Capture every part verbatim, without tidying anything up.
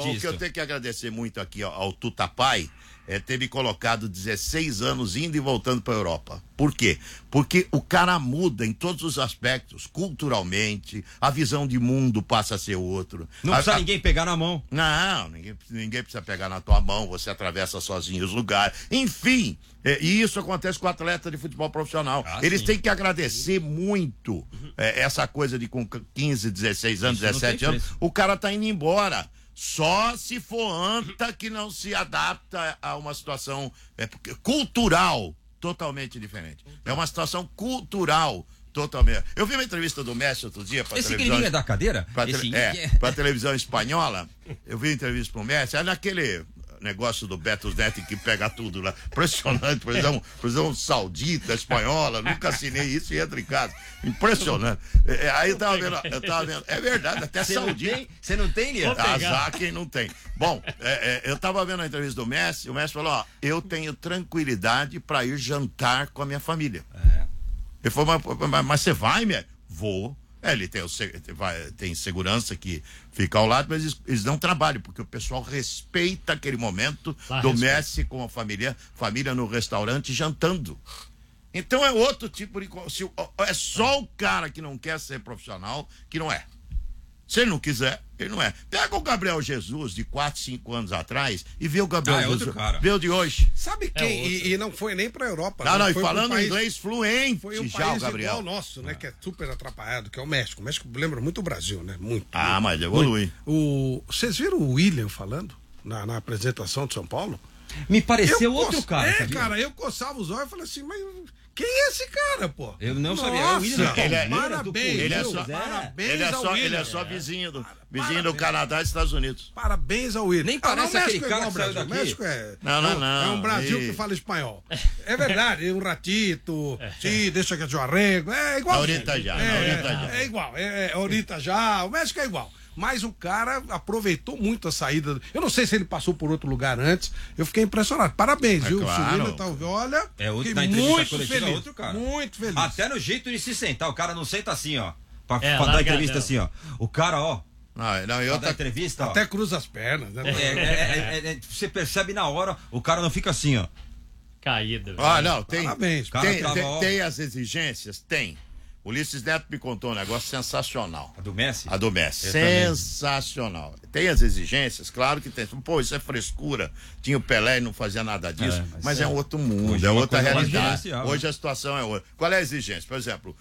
disso. O que eu tenho que agradecer muito aqui ao, ao Tutapai é ter me colocado dezesseis anos indo e voltando para a Europa. Por quê? Porque o cara muda em todos os aspectos, culturalmente, a visão de mundo passa a ser outro. Não a, precisa a... ninguém pegar na mão. Não, ninguém, ninguém precisa pegar na tua mão, você atravessa sozinho os lugares. Enfim, é, e isso acontece com atleta de futebol profissional. Ah, Eles sim. têm que agradecer muito é, essa coisa de com quinze, dezesseis anos, Isso dezessete anos, o cara tá indo embora. Só se for anta que não se adapta a uma situação é, cultural totalmente diferente. É uma situação cultural totalmente. Eu vi uma entrevista do Messi outro dia para Esse televisão. é da cadeira? Pra te, Esse... é, pra televisão espanhola. Eu vi uma entrevista pro Messi, é naquele negócio do Beto Neto que pega tudo lá. Impressionante, prisão, prisão saudita, espanhola, nunca assinei isso e entra em casa. Impressionante. É, aí eu tava vendo, eu tava vendo, é verdade, até Você saudita. não tem, você não tem, Lia? Azar quem não tem. Bom, é, é, eu tava vendo a entrevista do Messi, o Messi falou, ó, eu tenho tranquilidade para ir jantar com a minha família. É. Ele falou, mas, mas, mas você vai, minha? Vou. É, ele tem, o, vai, tem segurança que fica ao lado, mas eles, eles dão trabalho, porque o pessoal respeita aquele momento Lá do respeita. Messi com a família, família no restaurante jantando. Então é outro tipo de... Se, é só o cara que não quer ser profissional que não é. Se ele não quiser, ele não é. Pega o Gabriel Jesus de quatro, cinco anos atrás e vê o Gabriel Ah, é Jesus. outro cara. Vê o de hoje. Sabe quem? e, e não foi nem pra Europa. Não, não, e foi pro falando país- inglês fluente Foi um já o país Gabriel. igual ao nosso, né? Que é super atrapalhado, que é o México. O México lembra muito o Brasil, né? Muito. Ah, muito, mas evolui. muito. O, vocês viram o William falando na, na apresentação de São Paulo? Me pareceu Eu outro coça- cara. É, sabia? cara, eu coçava os olhos e falei assim, mas quem é esse cara, pô? Eu não Nossa, sabia. É o William do Ele é- Palmeiras, do parabéns, Ele é Corinthians, só, é. parabéns ele é ao só, ele William. é só vizinho do, vizinho Parabéns. do Canadá e Estados Unidos. Parabéns ao William. Nem Ah, parece não, o aquele México é cara igual ao que saiu Brasil. O daqui. México é, Não, não, é um- não. é um Brasil E- que fala espanhol. É verdade, um ratito, sim, deixa que eu arrego. É igual. Ahorita já, é, ahorita já. É igual, é, é ahorita já. O México é igual. Mas o cara aproveitou muito a saída. Eu não sei se ele passou por outro lugar antes. Eu fiquei impressionado. Parabéns, É viu? claro. Se o William tá, olha, É outro, fiquei na entrevista muito coletiva, feliz. outro cara. Muito feliz. Até no jeito de se sentar. O cara não senta assim, ó. Pra, É, pra dar largadão. entrevista assim, ó. O cara, ó. Não, não, e Pra dar outra, entrevista, ó. Até cruza as pernas, né? É, é, é, é, é, você percebe na hora, o cara não fica assim, ó. Caída. ah, não, tem, Parabéns. Cara, tem, trava tem, ó. tem as exigências? Tem. Ulisses Neto me contou um negócio sensacional. A do Messi? A do Messi. Eu também. Sensacional. Tem as exigências? Claro que tem. Pô, isso é frescura. Tinha o Pelé e não fazia nada disso. É, mas mas é- é outro mundo, hoje é é uma outra coisa mais realidade. gerencial, Hoje né? a situação é outra. Qual é a exigência? Por exemplo,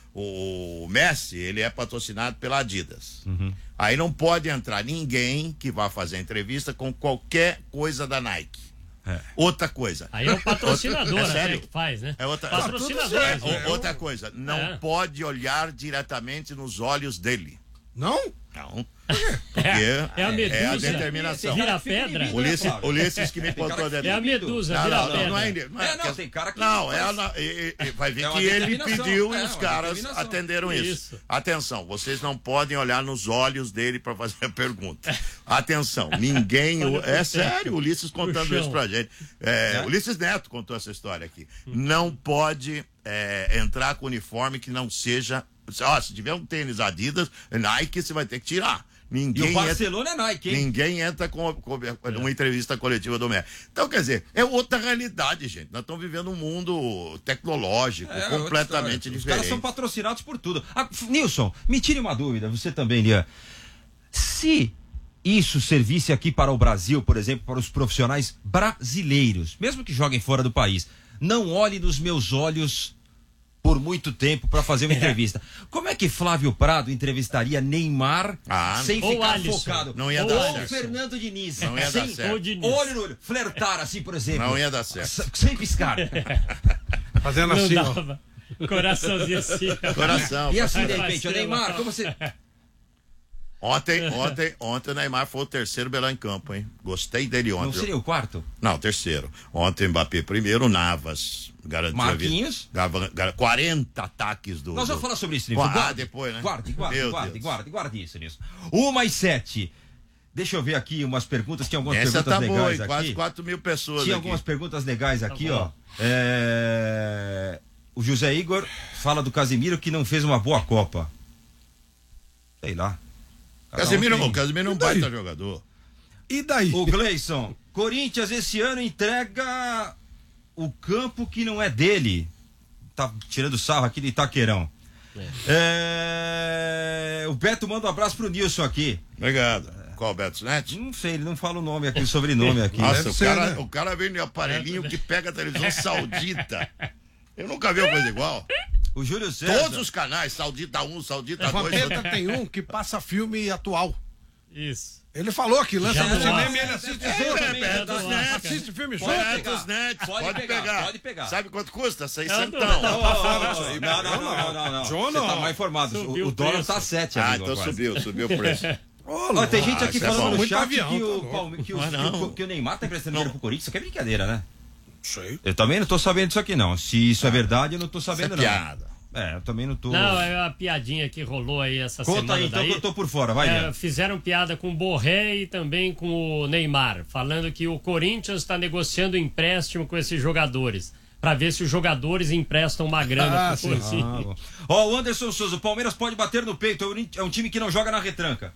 o Messi, ele é patrocinado pela Adidas. Uhum. Aí não pode entrar ninguém que vá fazer entrevista com qualquer coisa da Nike. É. Outra coisa. Aí é o patrocinador, É né, sério? que faz, né? É outra- Patrocinador. Ah, É, tudo o- certo. outra coisa, não É. pode olhar diretamente nos olhos dele. Não? Não. É, Porque é a é medusa. a determinação. Vira pedra. Ulisses, Ulisses que me Tem cara contou que dentro. É a medusa, Não, vira não, pedra. não, não é, não É, não, tem cara que Não, é faz- a- e- e- vai ver É uma que ele determinação, pediu é e os uma caras determinação. atenderam isso. Isso. Atenção, vocês não podem olhar nos olhos dele para fazer a pergunta. Atenção, ninguém. Olha o- pro É teto, sério, o Ulisses contando chão. isso pra gente. É, É? Ulisses Neto contou essa história aqui. Não pode é, entrar com uniforme que não seja. Ó, se tiver um tênis Adidas, Nike, você vai ter que tirar. E Ninguém o entra- Barcelona é Nike, hein? Ninguém entra com, com uma entrevista coletiva do Messi. Então, quer dizer, é outra realidade, gente. Nós estamos vivendo um mundo tecnológico, É, outra completamente história. Os diferente. caras são patrocinados por tudo. Ah, Nilson, me tire uma dúvida, você também, Lian. Se isso servisse aqui para o Brasil, por exemplo, para os profissionais brasileiros, mesmo que joguem fora do país, não olhe nos meus olhos por muito tempo para fazer uma entrevista. Como é que Flávio Prado entrevistaria Neymar Ah, sem ou ficar Alisson. focado? Não ia ou dar certo. Fernando Diniz. Não ia sem dar certo. Ou Diniz. olho no olho, flertar assim, por exemplo. Não ia dar certo. S- Sem piscar. Fazendo Não assim, ó. dava. Coraçãozinho assim. ó. Coração. E assim, de Faz repente, o estrela, Neymar, tá? como você. Ontem, ontem, ontem o Neymar foi o terceiro Belém em campo, hein? Gostei dele Não ontem. seria o quarto? Não, terceiro. Ontem Mbappé primeiro, Navas garantiu a vida. Marquinhos? Gava- gar- quarenta ataques do. Nós do... vamos falar sobre isso, Qua- Nilson. Ah, depois, né? Guarde, guarde, Meu guarde, Deus. guarde, guarde isso, Nilson. Uma e sete. Deixa eu ver aqui umas perguntas. Tinha algumas Essa perguntas tá boa, legais hein? aqui. Quase quatro mil pessoas Tinha aqui. algumas perguntas legais aqui, bom. ó. É... O José Igor fala do Casemiro que não fez uma boa Copa. Sei lá. Cada um Casemiro, tem- o Casemiro é um E daí? baita jogador. E daí? O Gleison, Corinthians esse ano entrega o campo que não é dele. Tá tirando sarro aqui de Itaquerão. É. É... O Beto manda um abraço pro Nilson aqui. Obrigado. Qual, Beto Net? Não sei, ele não fala o nome aqui, o sobrenome aqui. Nossa, Deve o ser, cara, né? o cara vem de aparelhinho que pega a televisão saudita. Eu nunca vi uma coisa igual. O Júlio César. Todos os canais, Saudita um, Saudita O dois. Vampeta tem um que passa filme atual. Isso. Ele falou que lança Já no não cinema gosta. e ele assiste É, junto. é, Beto Pode Net. Assiste filme junto. Pode Beto pegar, Net, pode pode pegar, pegar. pode pegar. Sabe quanto custa? Eu seiscentão. não- Não, Tá fora isso aí, não, não, não, não, não. João, Você tá não. mal informado. Subiu O, o o dólar preço. tá sete, Ah, amigo. então agora. subiu, subiu o preço. Ô, Ó, tem gente Ah, aqui isso é falando bom. no Muito chat avião, que, tá o, louco. Palme- que, o, Mas não. que o- que o Neymar tá emprestando dinheiro pro Corinthians. Isso aqui é brincadeira, né? sei. Eu também não tô sabendo disso aqui, não. Se isso é verdade, eu não tô Isso é sabendo, não. piada. É, eu também não tô. Não, é uma piadinha que rolou aí essa Conta semana aí, então, daí. que eu tô por fora, vai, É, Ian. fizeram piada com o Borré e também com o Neymar, falando que o Corinthians está negociando empréstimo com esses jogadores, para ver se os jogadores emprestam uma grana Ah, pro sim. Corinthians. Ah, bom. Ó, o Anderson Souza, o Palmeiras pode bater no peito, é um- é um time que não joga na retranca.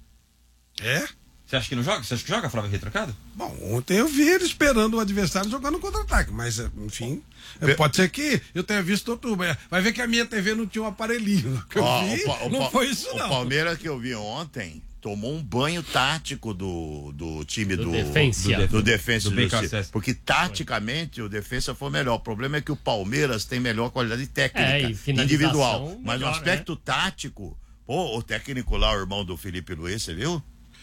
É? Você acha que não joga? Você acha que joga, Flávio, retrancado? Bom, ontem eu vi ele esperando o adversário jogando no contra-ataque, mas, enfim, é, pode ser que eu tenha visto outro. Vai ver que a minha T V não tinha um aparelhinho. Que eu Ó, vi, o Pa- o não Pa- foi isso, O não. Palmeiras que eu vi ontem tomou um banho tático do, do time Do do, Defensa. do, do Defensa Do e B K Justiça. S S. Porque taticamente o Defensa foi melhor. O problema é que o Palmeiras tem melhor qualidade técnica, É, e finalização individual. Mas no melhor, aspecto tático, pô, o técnico lá, o irmão do Felipe Luiz, você viu?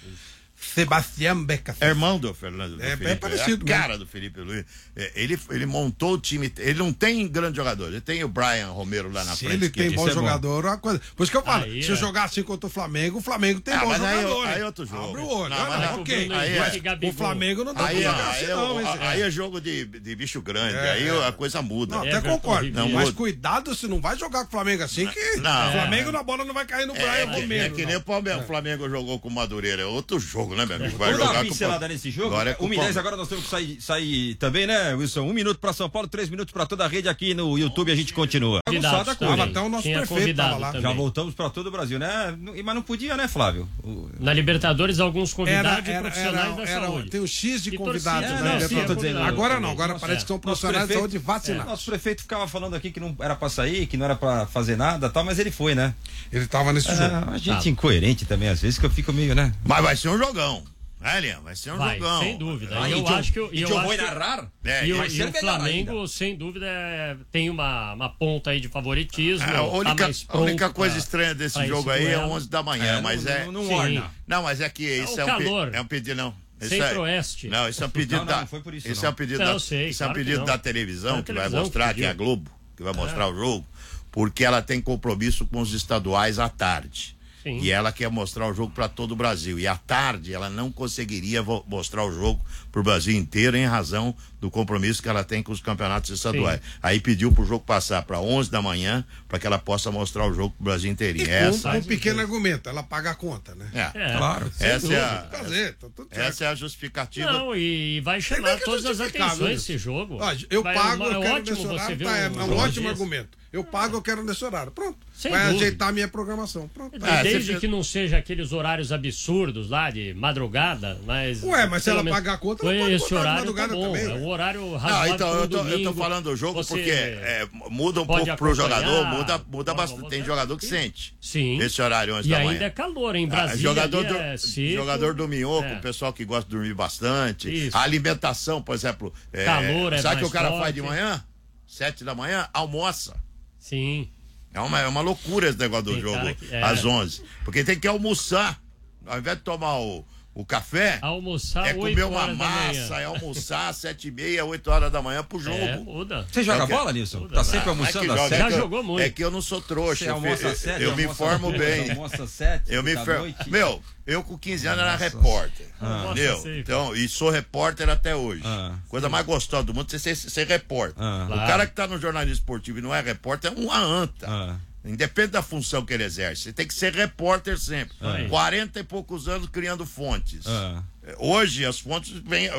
Sebastião Beca. É irmão do Fernando. Do É, é Felipe, parecido É a cara do Felipe Luiz. É, ele, ele montou o time. Ele não tem grande jogador. Ele tem o Brian Romero lá na Se frente. ele que tem disse- bom é bom. jogador, é uma coisa. Por isso que eu falo, Aí, se eu é. jogar assim contra o Flamengo, o Flamengo tem Ah, bom mas aí- jogador. aí hein? é outro jogo. Abre o olho. Não, Ah, mas não, aí- ok. aí Mas é- Gabigol. o Flamengo não dá Aí, pra é- jogar aí, assim, é- não. hein, aí Zé? é jogo de, de bicho grande. É, aí é. a coisa muda. Não, até Everton concordo. Ribeiro. Mas muda. cuidado, se não vai jogar com o Flamengo assim, que Não. o Flamengo na bola não vai cair no Brian É, que- Romero. é que nem não. o Palmeiras, o Flamengo jogou com o Madureira. É outro jogo, né, meu amigo? Vai Vamos dar jogar uma com o pincelada Palmeiras. nesse jogo. Agora é com o um e dez Palmeiras. agora nós temos que sair, sair também, né, Wilson? Um minuto pra São Paulo, três minutos pra toda a rede aqui no YouTube. A gente continua. Convidados Bagunçada também. coisa. Até o nosso Tinha prefeito convidado tava lá. também. Já voltamos pra todo o Brasil, né? Não- Mas não podia, né, Flávio? O- Na Libertadores, alguns Era, convidados e era, profissionais era, da era, saúde. tem um X de E convidados, torcida, né? não, Ele sim, tá- eu tô dizendo, Agora eu- não, agora Nossa, parece é. que são Nosso profissionais de prefeito- saúde vacinados. Nosso prefeito ficava falando aqui que não era pra sair, que não era pra fazer nada e tal, mas ele foi, né? Ele tava nesse jogo. Ah, a gente Tá. incoerente também, às vezes, que eu fico meio, né? Mas vai ser um jogão. É, Liam, vai ser um Vai, jogão. sem dúvida. Ah, E eu e John- acho que eu- e e eu John acho vai que- narrar? É, E o, vai e ser o melhor Flamengo, ainda. sem dúvida, é- tem uma, uma ponta aí de favoritismo. É, a tá única, mais a única pronto coisa pra- estranha desse pra jogo esse aí é duelo. onze da manhã, mas não, é. Não, não Sim. orna. Não, mas é que isso o é, um, pe- calor. é um pedido, não. Isso é- Centro-Oeste. Não, isso é um pedido Não, não, da. não foi por isso, Isso não. é um pedido Não, da. eu sei, isso é um claro que pedido não. da televisão É a que vai televisão que mostrar, que é a pediu. Globo, que vai mostrar o jogo, porque ela tem compromisso com os estaduais à tarde. Sim. E ela quer mostrar o jogo para todo o Brasil. E à tarde ela não conseguiria vo- mostrar o jogo para o Brasil inteiro em razão do compromisso que ela tem com os campeonatos estaduais. Sim. Aí pediu para o jogo passar para onze da manhã para que ela possa mostrar o jogo para o Brasil inteirinho. E com, Essa, com um pequeno argumento, ela paga a conta, né? é, É, Claro. sem essa, é dúvida. a, Fazer, tá tudo certo. essa é a justificativa. Não, e vai Tem nem chamar que todas as justificar, atenções viu? esse jogo. Ó, eu Vai- pago, é eu quero ótimo nesse horário, você ver tá, é, um é um jogo ótimo desse. argumento. Eu pago, eu quero nesse horário. Pronto. Sem Vai dúvida. ajeitar a minha programação. Pronto. E Ah, desde você- que não seja aqueles horários absurdos lá de madrugada, mas. Ué, mas se pelo ela menos- pagar a conta, ela Foi pode esse botar de horário madrugada tá bom. também, É ué. um horário Não, razoável. então pro eu tô, eu tô domingo, falando do jogo você porque é, muda um pode pouco pro acompanhar, jogador, muda, muda pode- bastante. Tem pode- jogador que sente Sim. esse horário onze E da ainda manhã. é calor, em Ah, Brasília. jogador, ali do, é seco. jogador do minhoco, É. o pessoal que gosta de dormir bastante. Isso. A alimentação, por exemplo. É, Calor é sabe o que mais o cara forte. faz de manhã? Sete da manhã, almoça. Sim. É uma, é uma loucura esse negócio do Tem jogo cara que- é. às onze. Porque tem que almoçar. Ao invés de tomar o, o café, Almoçar é oito comer uma horas da manhã. massa, é almoçar às sete e meia, oito horas da manhã pro jogo. É, muda. Você joga É o quê? bola, Nilson? Tudo, Tá né? sempre Ah, mas almoçando que às joga, sete? Já é que eu- jogou muito. É que eu não sou trouxa. Você eu almoça às fi- sete? eu me almoça informo duas, bem. Almoça às sete Eu me da fer... noite. Meu, eu com quinze anos era Nossa. repórter. Nossa, Entendeu? sei, Então, e sou repórter até hoje. Ah. Coisa mais gostosa do mundo é ser, ser, ser repórter. Ah. O Claro. cara que tá no jornalismo esportivo e não é repórter é uma anta. Ah. Independe da função que ele exerce. Você tem que ser repórter sempre. Ah. quarenta e poucos anos criando fontes. Ah. Hoje as fontes vêm. Ué,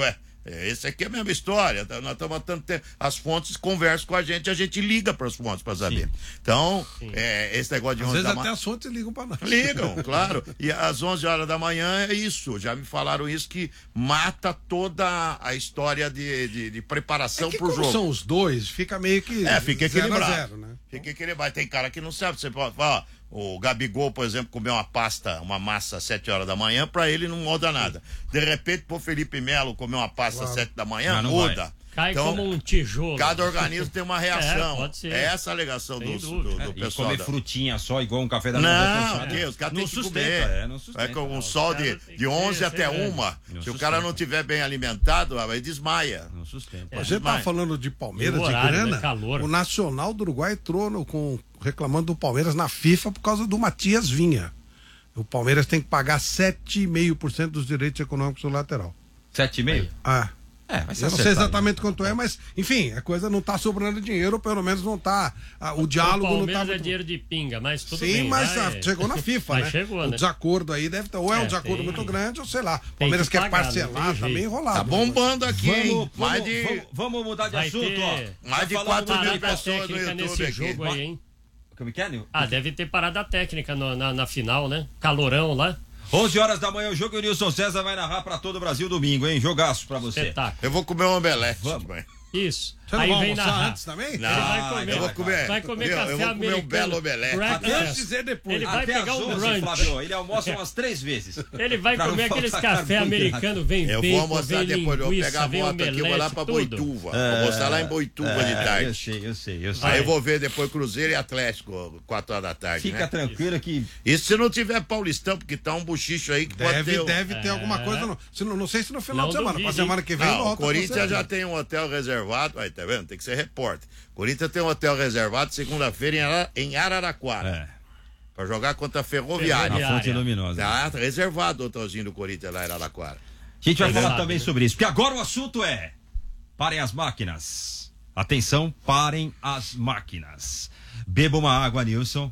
Esse aqui é a mesma história. Nós estamos tanto tempo. As fontes conversam com a gente, a gente liga para as fontes para saber. Sim. Então, é, esse negócio de Às onze vezes da até ma... as fontes ligam para nós. Ligam, claro. E às onze horas da manhã é isso. Já me falaram isso, que mata toda a história de, de, de preparação é que pro como jogo. São os dois, fica meio que. É, fica equilibrado. Zero, né? Fica equilibrado. Tem cara que não sabe. Você pode falar, o Gabigol, por exemplo, comeu uma pasta, uma massa às sete horas da manhã, pra ele não muda nada. De repente, pro Felipe Melo comer uma pasta claro. às sete da manhã, muda. Vai. Cai então, como um tijolo. Cada organismo tem uma reação. É, pode ser. É essa a alegação do, do, do é, pessoal. E comer da... frutinha só, igual um café da manhã. Não, Deus, o cara tem que sustenta, comer. É, não sustenta. É com um sol de, de onze até uma. Se sustenta. o cara não tiver bem alimentado, aí desmaia. Não sustenta. É. Você tá falando de Palmeiras, horário, de grana? né? Calor. O Nacional do Uruguai entrou no, com, reclamando do Palmeiras na FIFA por causa do Matias Vinha. O Palmeiras tem que pagar sete vírgula cinco por cento dos direitos econômicos do lateral. sete vírgula cinco? Ah. É, vai ser eu não acertado, sei exatamente né? quanto é, mas, enfim, a coisa não tá sobrando dinheiro, pelo menos não tá. Ah, o diálogo o não tá. é muito... dinheiro de pinga, mas tudo Sim, bem. Sim, mas é... chegou na FIFA, mas né? Chegou, o né? desacordo aí deve estar. Ou é um é, desacordo tem... muito grande, ou sei lá. O Palmeiras que quer pagar, parcelar, tá meio enrolado. Tá bombando aqui, vamos, hein? Vamos, Mais de... vamos, vamos mudar de Vai assunto, ter... ó. Mais de Vai quatro falar mil parada pessoas no técnica YouTube nesse aqui. jogo aí, hein? Como que é, Nil? Ah, deve ter parada técnica no, na, na final, né? Calorão lá. onze horas da manhã o jogo e o Nilson César vai narrar pra todo o Brasil domingo, hein? Jogaço pra você. Espetáculo. Eu vou comer um omelete. Vamos. Isso. Você não aí vai vem almoçar narrar. antes também? Não, Ele vai comer. eu vou comer. Vai comer eu, café eu vou comer americano. um belo omelete. Breakfast. Antes e depois. Ele vai Até pegar às um onze, brunch. Flávio, ele almoça umas três vezes. Ele vai Pra não comer aqueles faltar café carboidrato. americano, vem Eu bacon, vou almoçar vem depois, eu vou linguiça, pegar a vem moto aqui, vou lá pra omelete, tudo. Boituva. Vou almoçar lá em Boituva de É, tarde. eu sei, eu sei, eu sei. Aí eu vou ver depois Cruzeiro e Atlético, quatro horas da tarde. Fica né? tranquilo que. Isso se não tiver Paulistão, porque tá um buchicho aí que pode Deve, ter. deve ter É. alguma coisa. No, se não, não sei se no final Não de semana. duvido, Pra semana que vem, Não, volta o com Corinthians certeza. já tem um hotel reservado. Aí, tá vendo? Tem que ser repórter. Corinthians tem um hotel reservado segunda-feira em, Ara- em Araraquara. É. Pra jogar contra a Ferroviária. A fonte luminosa. Tá reservado o hotelzinho do Corinthians lá em Araraquara. A gente vai Exato, falar também né? sobre isso, porque agora o assunto é: parem as máquinas. Atenção, parem as máquinas. Beba uma água, Nilson.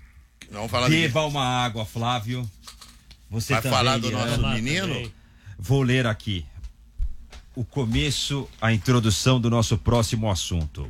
Não vamos falar de Beba uma água, Flávio. Você Vai também, falar do Liana. nosso Tomar menino? também. Vou ler aqui o começo, a introdução do nosso próximo assunto.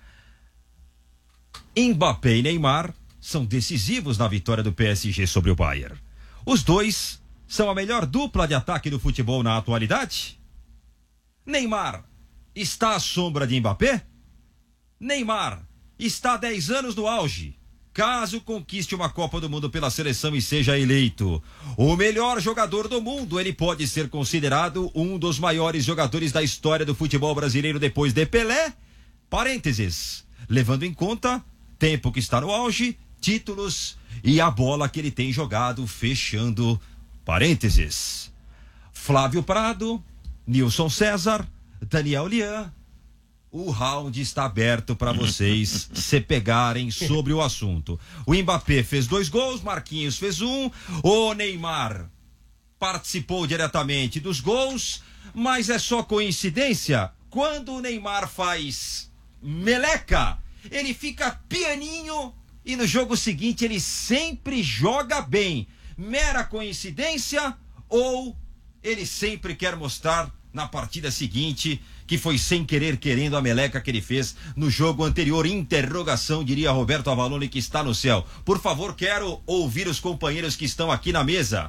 Mbappé e Neymar são decisivos na vitória do P S G sobre o Bayern. Os dois são a melhor dupla de ataque do futebol na atualidade? Neymar está à sombra de Mbappé? Neymar está há dez anos no auge. Caso conquiste uma Copa do Mundo pela seleção e seja eleito o melhor jogador do mundo, ele pode ser considerado um dos maiores jogadores da história do futebol brasileiro depois de Pelé? Parênteses, levando em conta tempo que está no auge, títulos e a bola que ele tem jogado, fechando parênteses. Flávio Prado, Nilson César, Daniel Lian, o round está aberto para vocês se pegarem sobre o assunto. O Mbappé fez dois gols, Marquinhos fez um, o Neymar participou diretamente dos gols, mas é só coincidência? Quando o Neymar faz meleca, ele fica pianinho e no jogo seguinte ele sempre joga bem. Mera coincidência ou ele sempre quer mostrar na partida seguinte que foi sem querer querendo a meleca que ele fez no jogo anterior? Interrogação, diria Roberto Avalone, que está no céu. Por favor, quero ouvir os companheiros que estão aqui na mesa.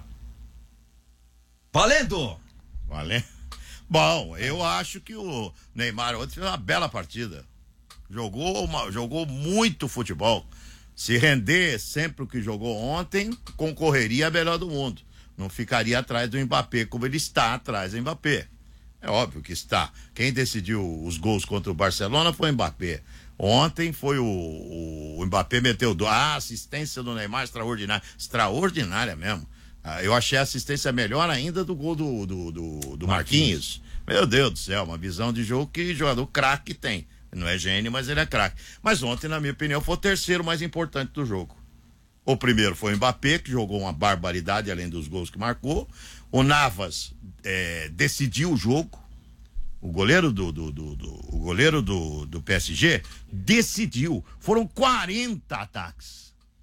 Valendo! Valendo. Bom, eu acho que o Neymar ontem fez uma bela partida. Jogou, uma, jogou muito futebol. Se render sempre o que jogou ontem, concorreria a melhor do mundo. Não ficaria atrás do Mbappé como ele está atrás do Mbappé. É óbvio que está. Quem decidiu os gols contra o Barcelona foi o Mbappé. Ontem foi o, o, o Mbappé meteu do, a assistência do Neymar extraordinária. Extraordinária mesmo. Ah, eu achei a assistência melhor ainda do gol do, do, do, do Marquinhos. Marquinhos. Meu Deus do céu, uma visão de jogo que jogador craque tem. Não é gênio, mas ele é craque. Mas ontem, na minha opinião, foi o terceiro mais importante do jogo. O primeiro foi o Mbappé, que jogou uma barbaridade, além dos gols que marcou. O Navas é, decidiu o jogo. O goleiro do, do, do, do, o goleiro do, do P S G decidiu. Foram quarenta ataques.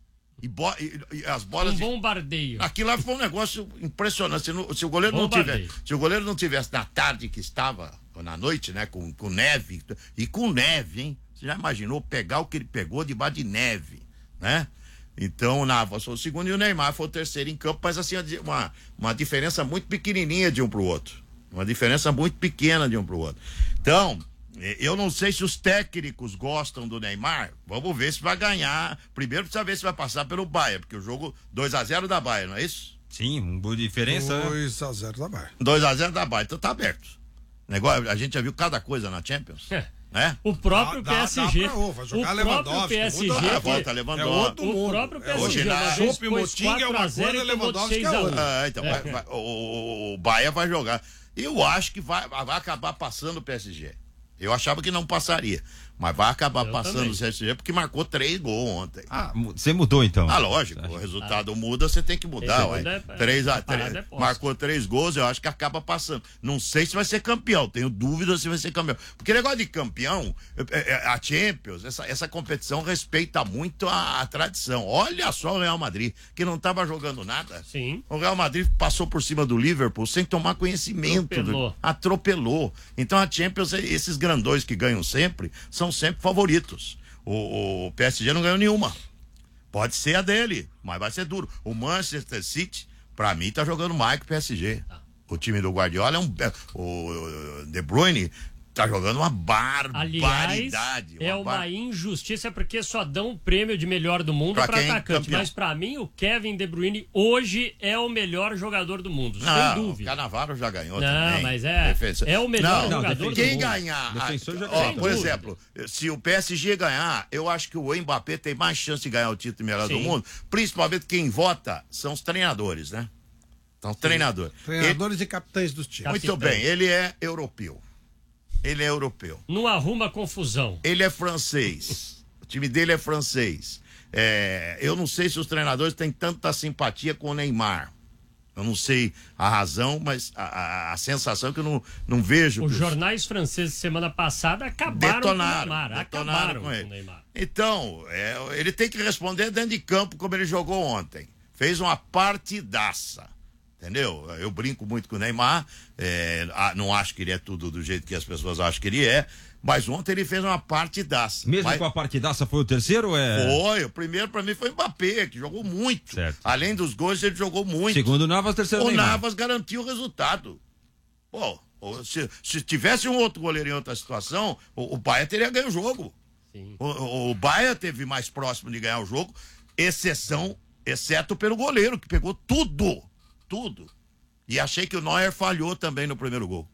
E, bo... e, e as bolas. Um bombardeio. Aquilo lá foi um negócio impressionante. Se, no, se o goleiro não tivesse, se o goleiro não tivesse na tarde que estava, ou na noite, né, com, com neve, e com neve, hein? Você já imaginou pegar o que ele pegou debaixo de neve, né? Então o Navas foi o segundo e o Neymar foi o terceiro em campo, mas assim, uma, uma diferença muito pequenininha de um pro outro. Uma diferença muito pequena de um pro outro. Então, eu não sei se os técnicos gostam do Neymar. Vamos ver se vai ganhar. Primeiro precisa ver se vai passar pelo Bayern, porque o jogo dois a zero da Bayern, não é isso? Sim, um gol de diferença. dois a zero da Bayern. dois a zero da Bayern, então tá aberto. Negócio, a gente já viu cada coisa na Champions. É. Né? O próprio Dá- dá- P S G. dá pra- ô, vai jogar o próprio Lewandowski, P S G. muda- Ah, que- volta É Lewandowski. outro O mundo. próprio P S G. hoje uma na- vez Chopp e pôs Motinga é uma quatro a zero coisa, e tomou Lewandowski seis é a um. outra. Ah, então, vai, vai, o, o Bahia vai jogar. Eu acho que vai, vai acabar passando o P S G. Eu achava que não passaria, mas vai acabar Eu passando também. o P S G porque marcou três gols ontem. Ah, mu- você mudou então. Ah, lógico, o resultado muda, você tem que mudar, Esse ué. muda é- três a a parada três, é posse. marcou três gols, eu acho que acaba passando. Não sei se vai ser campeão, tenho dúvida se vai ser campeão. Porque negócio de campeão, é, é, a Champions, essa, essa competição respeita muito a, a tradição. Olha só o Real Madrid, que não estava jogando nada. Sim. O Real Madrid passou por cima do Liverpool sem tomar conhecimento. Atropelou. Do, atropelou. Então a Champions, esses grandões que ganham sempre, são sempre favoritos. O, o P S G não ganhou nenhuma. Pode ser a dele, mas vai ser duro. O Manchester City, pra mim, tá jogando mais que o P S G. O time do Guardiola é um. O De Bruyne tá jogando uma Aliás, barbaridade. é uma uma bar- injustiça porque só dão o prêmio de melhor do mundo Pra para quem? atacante. Campeão. Mas pra mim, o Kevin De Bruyne hoje é o melhor jogador do mundo, Não, sem o Cannavaro já ganhou Não, também. mas é- Defensor. é o melhor Não, jogador do Quem mundo. ganhar, Defensor já ó, ganhou. por Sem exemplo, se o P S G ganhar, eu acho que o Mbappé tem mais chance de ganhar o título de melhor do Sim. mundo. Principalmente quem vota são os treinadores, né? São os treinadores. Treinadores e capitães dos times. Ele- muito Capitães. bem, ele é europeu. Ele é europeu. Não arruma confusão. Ele é francês. O time dele é francês. É, eu não sei se os treinadores têm tanta simpatia com o Neymar. Eu não sei a razão, mas a, a- a sensação é que eu não, não vejo. Os que jornais franceses semana passada acabaram detonaram, com o Neymar. detonaram Acabaram com com ele. o Neymar. Então, é, ele tem que responder dentro de campo como ele jogou ontem. Fez uma partidaça. Entendeu? Eu brinco muito com o Neymar, é, ah, não acho que ele é tudo do jeito que as pessoas acham que ele é, mas ontem ele fez uma partidaça. Mesmo Mas com a partidaça foi o terceiro ou é? foi, o primeiro pra mim foi o Mbappé, que jogou muito. Certo. Além dos gols, ele jogou muito. Segundo o Navas, terceiro O Neymar. Navas garantiu o resultado. Pô, se, se tivesse um outro goleiro em outra situação, o, o Bahia teria ganho o jogo. Sim. O, o, o Bahia teve mais próximo de ganhar o jogo, exceção, exceto pelo goleiro, que pegou tudo. Tudo. E achei que o Neuer falhou também no primeiro gol.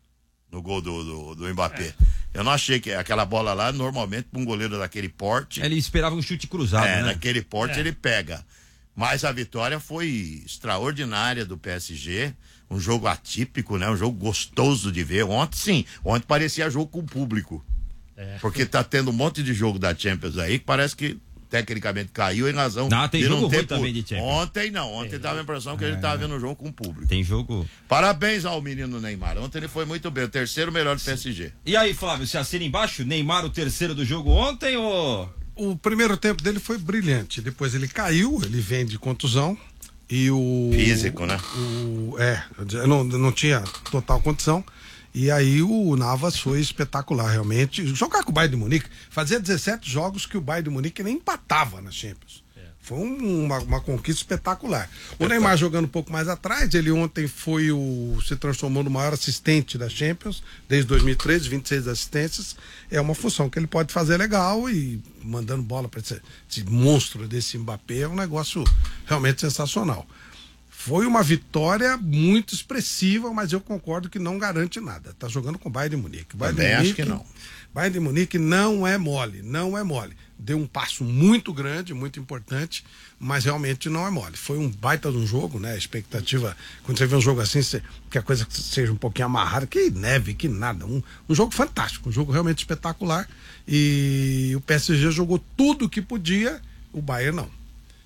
No gol do, do, do Mbappé. É. Eu não achei que aquela bola lá, normalmente, para um goleiro daquele porte. Ele esperava um chute cruzado, É, né? naquele porte É. ele pega. Mas a vitória foi extraordinária do P S G. Um jogo atípico, né? Um jogo gostoso de ver. Ontem, sim. Ontem parecia jogo com o público. É. Porque tá tendo um monte de jogo da Champions aí que parece que tecnicamente caiu em razão Não, tem de jogo não ter ruim também de Champions. Ontem não. Ontem dava a impressão que ele tava vendo o jogo com o público. Tem jogo. Parabéns ao menino Neymar. Ontem ele foi muito bem. O terceiro melhor do P S G. E aí, Flávio, você assina embaixo? Neymar o terceiro do jogo ontem ou. O primeiro tempo dele foi brilhante. Depois ele caiu, ele vem de contusão. E o. Físico, né? O, é, não, não tinha total condição. E aí o Navas foi espetacular, realmente. Jogar com o Bayern de Munique, fazia dezessete jogos que o Bayern de Munique nem empatava na Champions. Foi um- uma, uma conquista espetacular. O Neymar jogando um pouco mais atrás, ele ontem foi o. Se transformou no maior assistente da Champions, desde dois mil e treze, vinte e seis assistências. É uma função que ele pode fazer legal e mandando bola para esse, esse monstro desse Mbappé é um negócio realmente sensacional. Foi uma vitória muito expressiva, mas eu concordo que não garante nada. Tá jogando com o Bayern de Munique. O Bayern de Também acho Munique- que não. Bayern de Munique não é mole, não é mole. Deu um passo muito grande, muito importante, mas realmente não é mole. Foi um baita de um jogo, né? A expectativa, quando você vê um jogo assim, você, que a coisa seja um pouquinho amarrada, que neve, que nada. Um, um jogo fantástico, um jogo realmente espetacular. E o P S G jogou tudo o que podia, o Bayern não.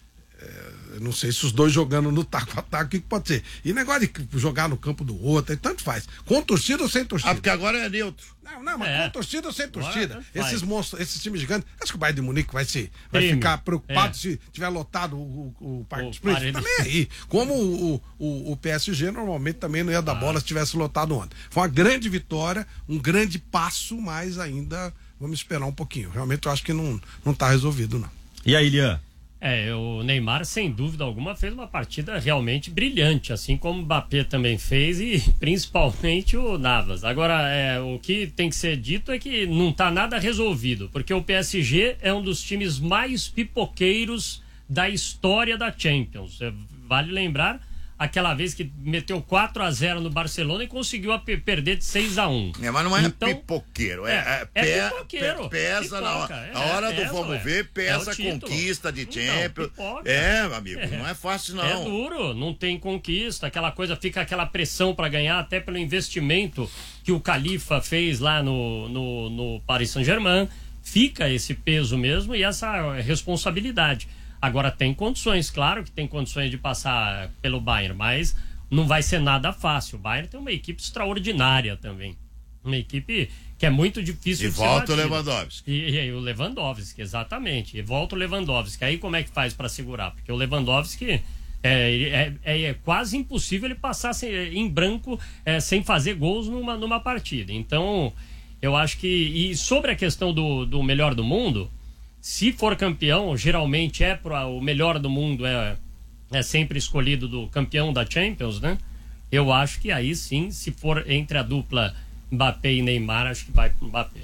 É, não sei se os dois jogando no taco a taco, o que, que pode ser? E negócio de jogar no campo do outro, tanto faz. Com torcida ou sem torcida? Ah, porque agora é neutro. Não, não, mas É. com torcida ou sem torcida? Agora, Esses faz. monstros, esses times gigantes, acho que o Bayern de Munique vai, se, vai Prêmio. ficar preocupado É. se tiver lotado o, o, o Parque O dos Príncipes. Parede. Também aí. Como o, o, o P S G normalmente também não ia dar bola se tivesse lotado ontem. Foi uma grande vitória, um grande passo, mas ainda vamos esperar um pouquinho. Realmente eu acho que não, não tá resolvido, não. E aí, Lian? É, o Neymar, sem dúvida alguma, fez uma partida realmente brilhante, assim como o Mbappé também fez e principalmente o Navas. Agora, é, o que tem que ser dito é que não tá nada resolvido, porque o P S G é um dos times mais pipoqueiros da história da Champions. É, vale lembrar aquela vez que meteu quatro a zero no Barcelona e conseguiu a pe- perder de seis a um. É, mas não é Então, pipoqueiro. É, é, é, é pe- pipoqueiro. pe- pesa na hora, Pipoca, é, na hora do pesa, vamos ué. ver, É pesa o título. conquista de Então, Champions. pipoca. É, meu amigo, É. não é fácil não. É duro, não tem conquista, aquela coisa, fica aquela pressão para ganhar, até pelo investimento que o Califa fez lá no, no, no Paris Saint-Germain. Fica esse peso mesmo e essa responsabilidade. Agora tem condições, claro que tem condições de passar pelo Bayern, mas não vai ser nada fácil. O Bayern tem uma equipe extraordinária também. Uma equipe que é muito difícil E de ser volta o batida. Lewandowski. E, e aí o Lewandowski, exatamente. E volta o Lewandowski. Aí como é que faz para segurar? Porque o Lewandowski é, é, é, é quase impossível ele passar sem, em branco é, sem fazer gols numa, numa partida. Então, eu acho que... E sobre a questão do, do melhor do mundo, se for campeão, geralmente é para o melhor do mundo, é, é sempre escolhido do campeão da Champions, né? Eu acho que aí sim, se for entre a dupla Mbappé e Neymar, acho que vai pro Mbappé.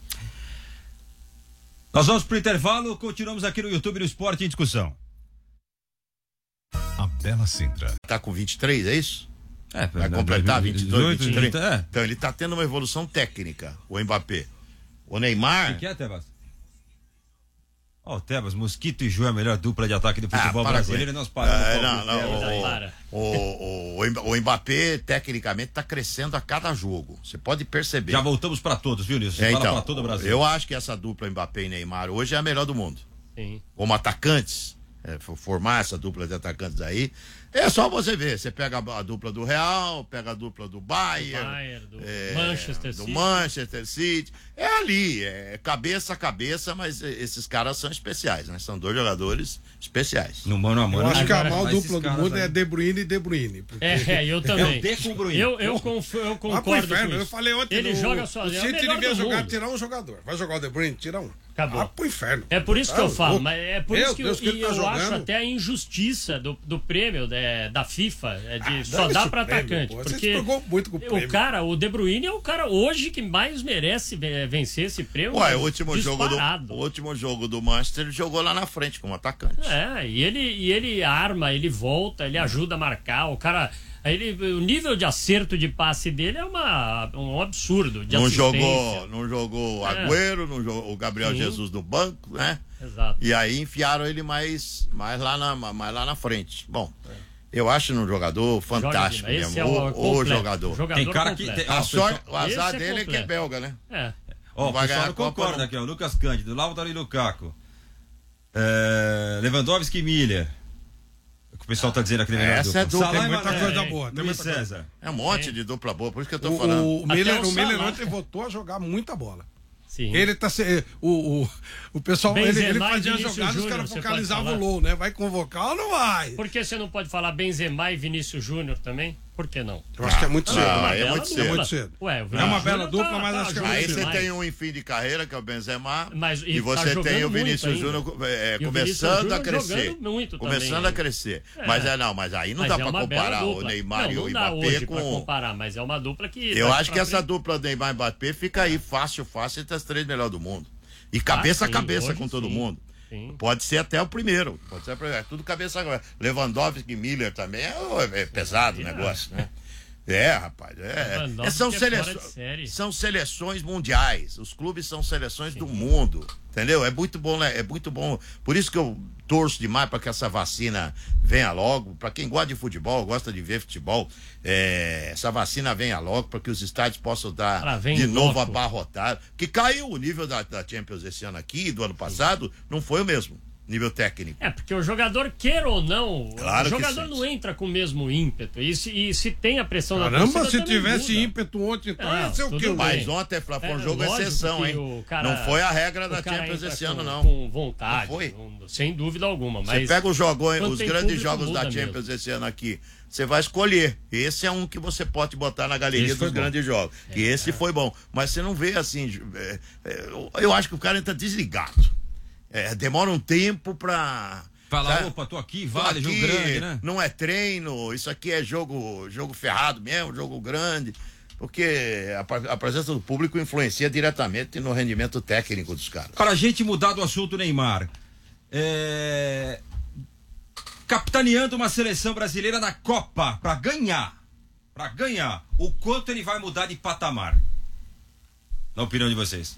Nós vamos pro intervalo, continuamos aqui no YouTube no Esporte em Discussão. A Bela Sintra. Tá com vinte e três, é isso? É, Vai completar vinte e dois, vinte e três? É. Então ele tá tendo uma evolução técnica, o Mbappé. O Neymar... O que é, Tebas? Ó, oh, Tebas, Mosquito e Ju é a melhor dupla de ataque do futebol Ah, para brasileiro e nós paramos. É, no não, não, Tebas. Aí, o, para. o, o, o Mbappé, tecnicamente, tá crescendo a cada jogo. Você pode perceber. Já voltamos pra todos, viu, Nilson? É, Fala então, pra todo o Brasil. eu acho que essa dupla Mbappé e Neymar hoje é a melhor do mundo. Sim. Como atacantes, é, formar essa dupla de atacantes aí, é só você ver. Você pega a, a dupla do Real, pega a dupla do Bayern, Do Bayern, do é, Manchester do City. Manchester City. É ali, é cabeça a cabeça, mas esses caras são especiais, né? São dois jogadores especiais. No mano a mano. Eu acho que a Agora, maior mas dupla esses do caras mundo aí- é De Bruyne e De Bruyne. Porque... É, é, eu também. É o D com o Bruno. Eu, eu, conf, eu Vai pro concordo inferno. com Eu isso. falei ontem Ele no, joga sozinho. O É o City melhor devia do jogar, mundo. tirar um jogador. Vai jogar o De Bruyne, tira um. Acabou. Vai pro inferno. É por isso que Tá eu falo, louco. mas é por Meu isso que, Deus, eu, que ele e tá eu jogando. acho até a injustiça do, do prêmio é, da FIFA, é de Ah, só dane-se dá o pra prêmio, atacante. pô. Você Porque pegou muito com o prêmio. o cara, o De Bruyne é o cara hoje que mais merece é, vencer esse prêmio. Ué, o último, jogo do, disparado. o último jogo do Manchester, ele jogou lá na frente como atacante. É, e ele, e ele arma, ele volta, ele ajuda a marcar. O cara. Ele, o nível de acerto de passe dele é uma, um absurdo. De Não assistência. jogou, não jogou o É. Agüero, não jogou o Gabriel Sim. Jesus no banco, né? Exato. E aí enfiaram ele mais, mais, lá, na, mais lá na frente. Bom, eu acho um jogador fantástico Joga mesmo. demais. Esse é o, o, o completo. jogador. Jogador Tem cara que completo. tem- A Ah, sorte, pessoal- o azar Esse é dele é que é completo. belga, né? É. Ó, o vai ganhar pessoal a não Copa, concorda não. aqui, ó. Lucas Cândido, Lautaro e Lukaku. É, Lewandowski e Miller. O que o pessoal tá dizendo aqui na melhor Essa é dupla. dupla. Salah Tem e muita Mané. coisa boa. Tem Luiz muita coisa. César. É um monte de dupla boa, por isso que eu tô O, falando. o, Até Miller, o o Miller Salah. ontem voltou a jogar muita bola. Sim. Ele tá se, o, o, o pessoal, ele, Benzema ele e fazia Vinícius jogadas, os Júnior, caras você pode focalizavam falar? o low, né? Vai convocar ou não vai? Por que você não pode falar Benzema e Vinícius Júnior também? Por que não? Eu acho que é muito cedo. Ah, Uma aí é bela muito dupla. cedo. É muito cedo. Ué, o É uma Vinícius bela Júnior dupla, mas acho que é jogando Aí muito você demais. tem um em fim de carreira, que é o Benzema, Mas- e e tá você tem jogando o Vinícius muito Júnior ainda. é, E o Vinícius começando a Júnior crescer. jogando muito começando também. a crescer. É. Mas é não, mas aí não Mas dá é pra uma bela comparar o dupla. Neymar não, e o não dá Mbappé hoje pra com. comparar, mas é uma dupla que... Eu daqui acho que pra essa frente- dupla Neymar e Mbappé fica aí fácil, fácil entre as três melhores do mundo. E cabeça Ah, sim, a cabeça hoje com todo sim. mundo. Sim. Pode ser até o primeiro. Pode ser o primeiro. É tudo cabeça a cabeça. Lewandowski e Miller também é, é pesado o É. negócio, né? É, rapaz. É, Lewandowski é, são, é fora de seleções, série. são seleções mundiais. Os clubes são seleções do mundo. Entendeu? É muito bom, né? É muito bom. Por isso que eu torço demais para que essa vacina venha logo. Para quem gosta de futebol, gosta de ver futebol, é, essa vacina venha logo para que os estádios possam Ela dar vem de em novo loco. abarrotados. Que caiu o nível da, da Champions esse ano aqui, do ano passado, não foi o mesmo. nível técnico. É, porque o jogador, queira ou não, Claro o que jogador sim. não entra com o mesmo ímpeto. E se, e se tem a pressão da Caramba, torcida, se também tivesse muda. ímpeto ontem, então Não, ia ser o tudo quê? bem. Mas ontem foi um É, jogo lógico exceção, que hein? o cara- Não foi a regra da O cara Champions entra esse ano, com, não. Com vontade, Não foi? não- sem dúvida alguma. Você Mas pega os, jogos, quando os tem grandes público, jogos da muda Champions mesmo. esse ano aqui, você vai escolher. Esse é um que você pode botar na galeria Esse foi dos bom. grandes jogos. E esse foi bom. Mas você não vê assim. é, é, eu- eu acho que o cara entra desligado. É, demora um tempo pra. Falar, sabe? opa, tô aqui, Tô vale, jogo aqui, grande, né? Não é treino, isso aqui é jogo, jogo ferrado mesmo, jogo grande. Porque a, pre- a presença do público influencia diretamente no rendimento técnico dos caras. Para a gente mudar do assunto, Neymar, é... capitaneando uma seleção brasileira na Copa, para ganhar, para ganhar, o quanto ele vai mudar de patamar? Na opinião de vocês.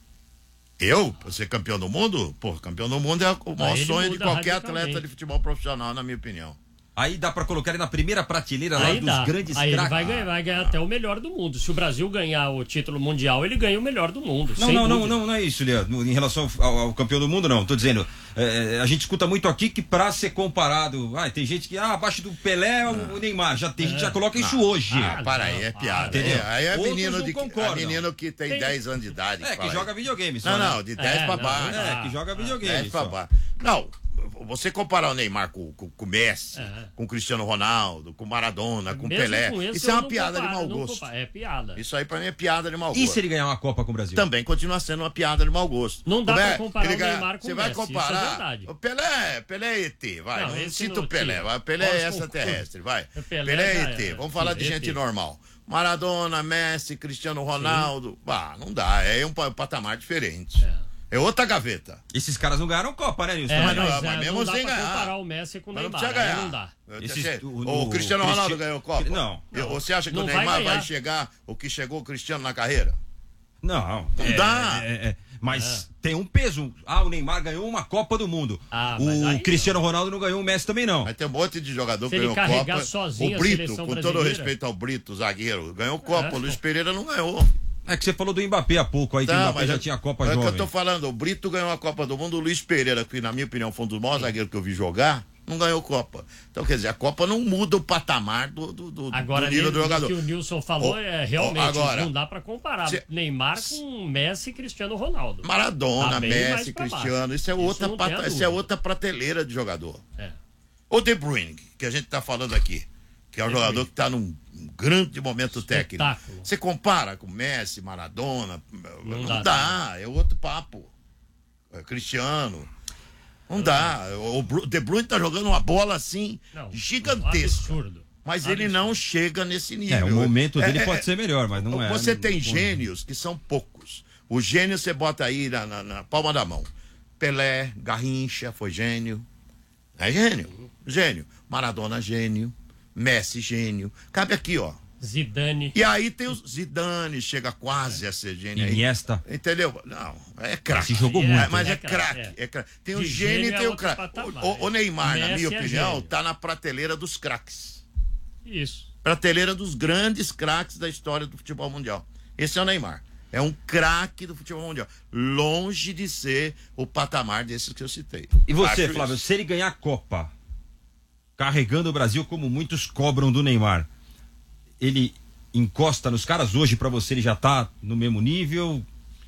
Eu, pra ser campeão do mundo? Pô, campeão do mundo é o maior ele sonho de muda qualquer radicalmente. atleta de futebol profissional, na minha opinião. Aí dá para colocar ele na primeira prateleira lá Aí dos dá. grandes Aí ele craques. vai ganhar, vai ganhar até o melhor do mundo. Se o Brasil ganhar o título mundial, ele ganha o melhor do mundo. Não, sem não, não, dúvida. não, não é isso, Leandro. Em relação ao, ao campeão do mundo, não. Tô dizendo, é, a gente escuta muito aqui que pra ser comparado, ah, tem gente que, ah, abaixo do Pelé, o Neymar, já tem gente que já coloca isso hoje. Ah, para aí, é não, piada. para. É, aí é Outros menino, não de, concordam. é menino que tem, Tem- dez anos de idade. É, que fala joga aí. videogame só, Não, né? não, de dez É, pra não, baixo. É, que joga videogame dez pra só. baixo. Não, você comparar o Neymar com, com, com o Messi, É. com o Cristiano Ronaldo, com o Maradona, com o Mesmo Pelé, com esse, isso é eu uma não piada comparo, de mau não gosto. comparo. É piada. Isso aí pra mim é piada de mau E gosto. se ele ganhar uma Copa com o Brasil? Também continua sendo uma piada de mau gosto. Não dá Como pra é? comparar Ele o ganha- Neymar com Você o vai Messi, isso é comparar. verdade. O Pelé, Pelé é E T, vai. Não, Não, esse cita não o Pelé. tira. vai. Pelé é Posso extraterrestre, vai. O Pelé Pelé já é E T. é. Vamos falar de Tira, gente E T. normal. Maradona, Messi, Cristiano Ronaldo. Bah, não dá. É um pa- patamar diferente. É. É outra gaveta. Esses caras não ganharam Copa, né, Nilson? É, Mas mas, não- mas é, mesmo não dá sem pra ganhar. comparar o Messi com o Mas não Neymar. precisa aí ganhar. não dá. Esses- Você- o- o, o Cristiano Cristi- Ronaldo ganhou Copa? Não. Eu- Você acha que Não o vai Neymar vai, ganhar. chegar o que chegou o Cristiano na carreira? Não. Não é, dá. é, é, mas tem um peso. Ah, o Neymar ganhou uma Copa do Mundo. Ah, mas o aí Cristiano Ronaldo não ganhou, o Messi também não. Mas tem um monte de jogador Se que ele ganhou carregar Copa. sozinho O a Brito, seleção com todo brasileira. respeito ao Brito, zagueiro, ganhou Copa. É. O Luiz Pereira não ganhou. É que você falou do Mbappé há pouco aí, que o Não, Mbappé mas já é- tinha a Copa é jovem. que eu tô falando. O Brito ganhou a Copa do Mundo. O Luiz Pereira, que na minha opinião foi um dos maiores zagueiros que eu vi jogar, não ganhou Copa. Então, quer dizer, a Copa não muda o patamar do, do, do, Agora, do nível do o jogador. que o Nilson falou Ó, é ó, realmente, agora, não dá pra comparar cê- Neymar com Messi e Cristiano Ronaldo. Maradona, Tá bem mais Messi, pra Cristiano, baixo. isso é, Isso outra não tem a pata, isso dúvida. é outra prateleira de jogador. É. O De Bruyne, que a gente tá falando aqui, que é um De jogador Bruyne. que tá num um grande momento técnico. Espetáculo. Você compara com Messi, Maradona, não, Não dá, dá é outro papo. É Cristiano. Não dá. O Bru- De Bruyne tá jogando uma bola assim, Não, gigantesca. Um absurdo. Mas ele não chega nesse nível. É, o momento dele É, pode é, ser melhor, mas não é. Você não- tem não- gênios que são poucos. O gênio você bota aí na, na- na palma da mão. Pelé, Garrincha, foi gênio. É gênio. Gênio. Maradona, gênio. Messi, gênio. Cabe aqui, ó. Zidane. E aí tem o Zidane, chega quase a ser gênio. aí. Iniesta. Entendeu? Não, é craque. Esse jogou É, muito. É, mas É é craque, craque, é. é craque. Tem o De gênio gênio e é tem o outro craque. patamar, O, o- o Neymar, na Messi minha é opinião, gênio. tá na prateleira dos craques. Isso. Prateleira dos grandes craques da história do futebol mundial. Esse é o Neymar. É um craque do futebol mundial. Longe de ser o patamar desses que eu citei. E você, Acho Flávio, isso. se ele ganhar a Copa, carregando o Brasil como muitos cobram do Neymar, ele encosta nos caras hoje pra você, ele já tá no mesmo nível?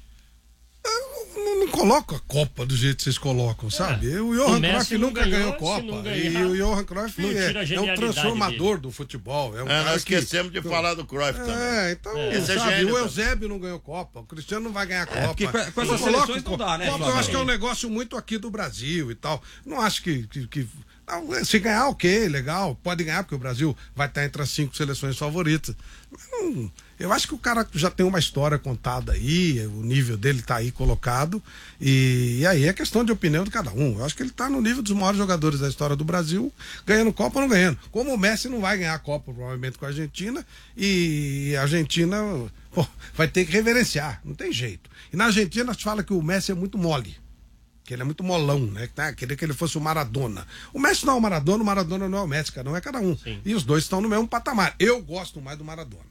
Não, não coloco a Copa do jeito que vocês colocam, sabe? O Johan O Messi Cruyff não nunca ganhou, ganhou se Copa. não E ganhar, o Johan Cruyff não tira a é, é um genialidade transformador do futebol. É um É, cara nós que- esquecemos de falar do Cruyff também. É, então, Esse é sabe, gênio o também. Eusébio não ganhou Copa, o Cristiano não vai ganhar Copa. porque com- com Eu essas coloco seleções não Copa. dá, né, Copa eu Flávio? acho que é um negócio muito aqui do Brasil e tal. Não acho que... que, que- não, se ganhar, ok, legal. Pode ganhar, porque o Brasil vai estar entre as cinco seleções favoritas. Mas não, eu acho que o cara já tem uma história contada aí, o nível dele tá aí colocado. E, e aí é questão de opinião de cada um. Eu acho que ele tá no nível dos maiores jogadores da história do Brasil, ganhando Copa ou não ganhando. Como o Messi não vai ganhar a Copa, provavelmente, com a Argentina, e a Argentina pô, vai ter que reverenciar, não tem jeito. E na Argentina se fala que o Messi é muito mole. Que ele é muito molão, né? Tá? Queria que ele fosse o Maradona. O Messi não é o Maradona, o Maradona não é o Messi, cada um é cada um. Sim. E os dois estão no mesmo patamar. Eu gosto mais do Maradona.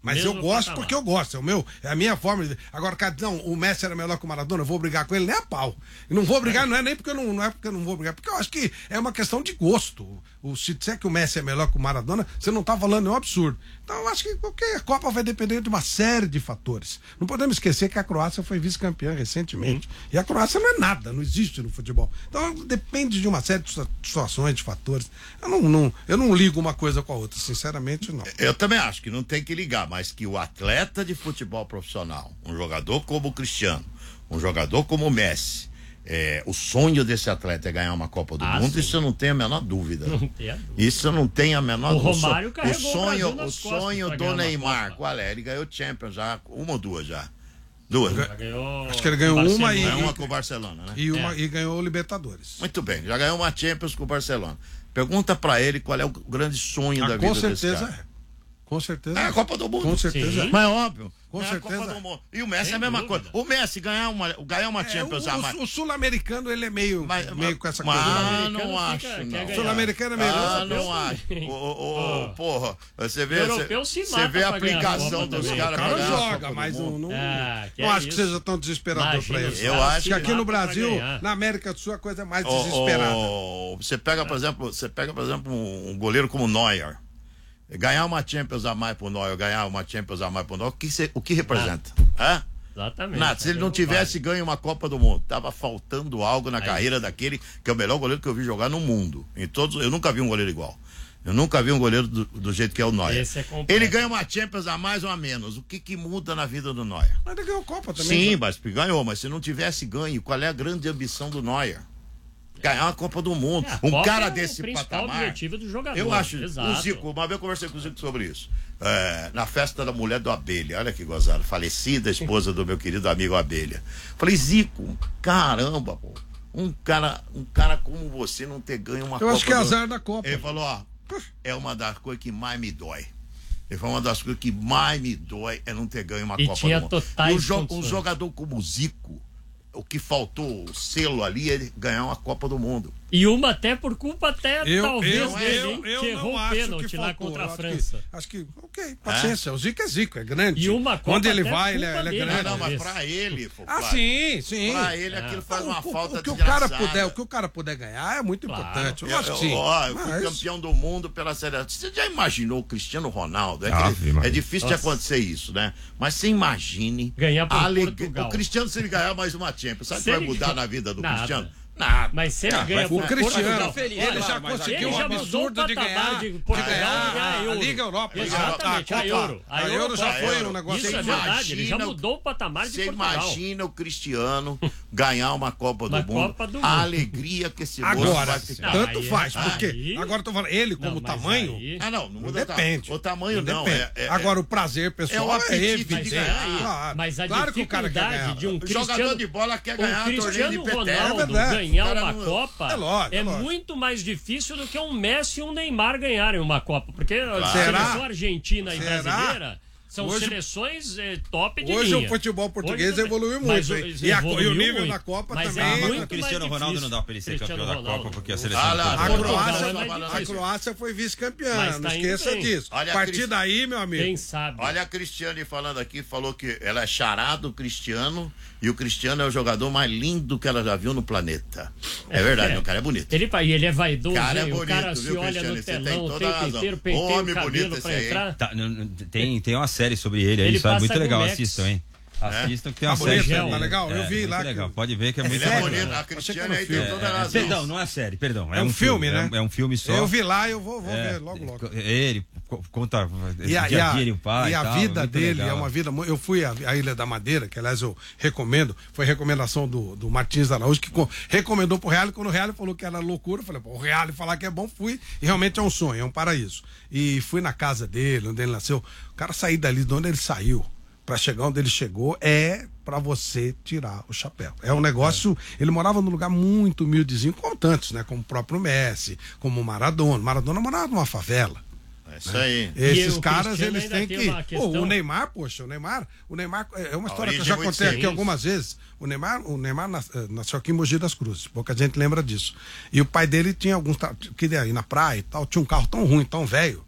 Mas Mesmo eu gosto patamar. porque eu gosto, é o meu, é a minha forma de... Agora, cara, não, o Messi era melhor que o Maradona, eu vou brigar com ele nem a pau. Eu não vou brigar, não é nem porque eu não, não é porque eu não vou brigar, porque eu acho que é uma questão de gosto. O, se disser que o Messi é melhor que o Maradona, você não tá falando, é um absurdo. Então eu acho que qualquer Copa vai depender de uma série de fatores. Não podemos esquecer que a Croácia foi vice-campeã recentemente. Uhum. E a Croácia não é nada, não existe no futebol. Então depende de uma série de situações, de fatores. Eu não, não, eu não ligo uma coisa com a outra, sinceramente não. Eu também acho que não tem que ligar, mas que o atleta de futebol profissional, um jogador como o Cristiano, um jogador como o Messi, é, o sonho desse atleta é ganhar uma Copa do Ah, Mundo, sim. isso eu não tenho a menor dúvida. Não tem a dúvida. Isso eu não tenho a menor O dúvida. Romário O carregou o sonho, Brasil o nas costas sonho pra do ganhar uma Neymar, Copa. qual é? Ele ganhou Champions já, uma ou duas já. Duas. Já ganhou Acho que ele ganhou o uma Barcelona. e- Ganhou uma com o Barcelona, né? E, uma, É. e ganhou o Libertadores. Muito bem, já ganhou uma Champions com o Barcelona. Pergunta pra ele qual é o grande sonho Ah, da com vida desse certeza cara. é. Com certeza É a Copa do Mundo. Com certeza Sim. é. Mas é óbvio. Com é a certeza. Copa do Mundo. E o Messi Sem é a mesma dúvida. coisa. O Messi ganhar uma, ganhar uma É, Champions o, a mais. o, o sul-americano, ele é meio, Mas- meio mas- com essa mas- coisa. Ah, Sul-americano não fica- acho, quer não. ganhar. Sul-americano é meio. Ah, Europeu não acho. também. O, o, o, Oh. porra, você vê, Europeu você, se você mata vê a pra ganhar a aplicação Copa dos também. caras O pra cara ganhar a joga, Copa do mas não, Mundo. não, Ah, que não é acho que isso. seja tão desesperador Imagina, pra os ele. Eu caras acho se que aqui no matam pra Brasil, ganhar. na América do Sul, a coisa é mais Ô, desesperada. ô, você pega, por exemplo, você pega, por exemplo, um, um goleiro como o Neuer. Ganhar uma Champions a mais pro Neuer, ganhar uma Champions a mais pro Neuer, o que, cê- o que representa? Hã? Exatamente. Nada, se ele não Não tivesse vale. ganho uma Copa do Mundo, tava faltando algo na Aí. carreira daquele que é o melhor goleiro que eu vi jogar no mundo. Em todos, eu nunca vi um goleiro igual. Eu nunca vi um goleiro do, do jeito que é o Neuer. Esse é completo. Ele ganha uma Champions a mais ou a menos. O que que muda na vida do Neuer? Mas ele ganhou Copa também. Sim, né? mas ganhou, mas se não tivesse ganho, qual é a grande ambição do Neuer? Ganhar uma Copa do Mundo. É, a um Copa cara é o desse principal patamar. objetivo do jogador. Eu acho. Exato. O Zico, uma vez eu conversei com o Zico sobre isso. É, na festa da mulher do Abelha, olha que gozado, falecida esposa do meu querido amigo Abelha. Falei, Zico, caramba, pô, um cara, um cara como você não ter ganho uma Eu Copa acho que é do- azar da Copa. Ele falou, ó, é uma das coisas que mais me dói. Ele falou, uma das coisas que mais me dói é não ter ganho uma E Copa tinha do Mundo. totais E o jo- um condições. jogador como o Zico, o que faltou, o selo ali, é ganhar uma Copa do Mundo. E uma até por culpa até Eu, talvez eu, dele, eu, hein, eu que não errou o acho pênalti que lá faltou. contra a Eu acho França. Que, acho que, ok, paciência. O Zico é Zico, é grande. E uma Copa Onde ele até vai, ele é, culpa ele é dele, Não, grande. não, mas Talvez. pra ele, pô, Ah, pra- sim, sim. Pra ele É. aquilo faz uma o, falta o que o cara desgraçada. puder, o que o cara puder ganhar é muito Claro. importante. Eu, Lógico eu, que sim. ó, eu fui Mas- campeão do mundo pela seleção. Você já imaginou o Cristiano Ronaldo? É, que Ave ele- Maria. é difícil de Nossa. acontecer isso, né? Mas você imagine Ganhar por a alegria. Portugal. O Cristiano, se ele ganhar mais uma Champions, sabe o Se que vai ele mudar ganha- na vida do Nada. Cristiano? Nada. Mas se ele Ah, ganha vai- por O Cristiano, Portugal, feliz, ele olha já lá, mas conseguiu ele um já mudou o absurdo de patamar ganhar, de de Portugal ganhar ganhar a Euro. Liga Europa. Exatamente, a, a Euro. A Euro já A foi Euro. um negócio Isso é Você verdade, ele já imagina- mudou o patamar de Você Portugal. imagina o Cristiano ganhar uma Copa do Uma Mundo. Copa do A Mundo. alegria que esse moço Agora, vai ficar. Não, tanto aí- faz, porque aí- agora eu tô falando, ele como Não, mas tamanho, aí- Ah, não, não não muda o ta- depende. o tamanho, não. depende. É, é- Agora, o prazer pessoal é o é, apetite de evidente. ganhar. Claro. Mas a Claro que o cara quer dificuldade ganhar. de um O jogador Cristiano, de bola quer o ganhar torneio de Cristiano peteca. É Ronaldo verdade. ganhar O cara uma não- Copa É lógico, é é lógico. muito mais difícil do que um Messi e um Neymar ganharem uma Copa. Porque a Será? seleção argentina e Será? brasileira são Hoje- seleções eh, top de Hoje linha. o futebol português Hoje também. evoluiu Mas muito, o- hein? E a- evoluiu e o nível muito. da Copa Mas também. É Ah, muito o mais Cristiano Ronaldo difícil. não dá pra ele ser Cristiano campeão da Ronaldo. Copa porque a seleção Ah, lá, não A tá. Portugal, Croácia, não, não, não, a não. Croácia foi vice-campeã, Mas não tá indo esqueça bem. disso. Olha A a partir Cris- daí, meu amigo. Quem sabe? Olha a Cristiane falando aqui, falou que ela é chará do Cristiano e o Cristiano é o jogador mais lindo que ela já viu no planeta. É verdade, É. o cara é bonito. Ele, e ele é vaidoso, Cara, é hein? o bonito, cara viu, se olha Cristiano? no Você tem telão o toda a tempo razão. inteiro, penteia Homem o cabelo bonito pra esse aí, entrar. Tá, não- não- tem, tem uma série sobre ele aí, Ele isso é passa muito com legal, Lex. assistam, hein? Assistam que tem uma Tá série. bonito, sobre tá ele. legal? Eu É, vi muito lá que- legal, pode ver que é muito Ele é legal. bonito, a Achei que Cristiane era aí filme. tem toda a É, razão. perdão, não é série, perdão. É um filme, né? É um, é um filme só. Eu vi lá, eu vou, vou É, ver logo, logo. Ele co- conta E a, o dia e a a, dia ele e o pai. e a tal, vida muito dele legal. é uma vida. mu- Eu fui à, à Ilha da Madeira, que aliás eu recomendo, foi recomendação do, do Martins Araújo, que co- recomendou pro Real, quando o Real falou que era loucura, eu falei, pô, o Real falar que é bom, fui, e realmente é um sonho, é um paraíso. E fui na casa dele, onde ele nasceu. O cara sair dali de onde ele saiu, pra chegar onde ele chegou, é pra você tirar o chapéu. É um negócio. Ele morava num lugar muito humildezinho, como tantos, né? Como o próprio Messi, como o Maradona. Maradona morava numa favela. É isso aí. Esses o caras, Cristiano eles ainda têm tem que. uma Pô, questão- o Neymar, poxa, o Neymar, o Neymar é uma história que eu origem já é muito contei aqui simples. algumas vezes. O Neymar, o Neymar nas- eh, nasceu aqui em Mogi das Cruzes, pouca gente lembra disso. E o pai dele tinha alguns tra- queria ir na praia e tal, tinha um carro tão ruim, tão velho,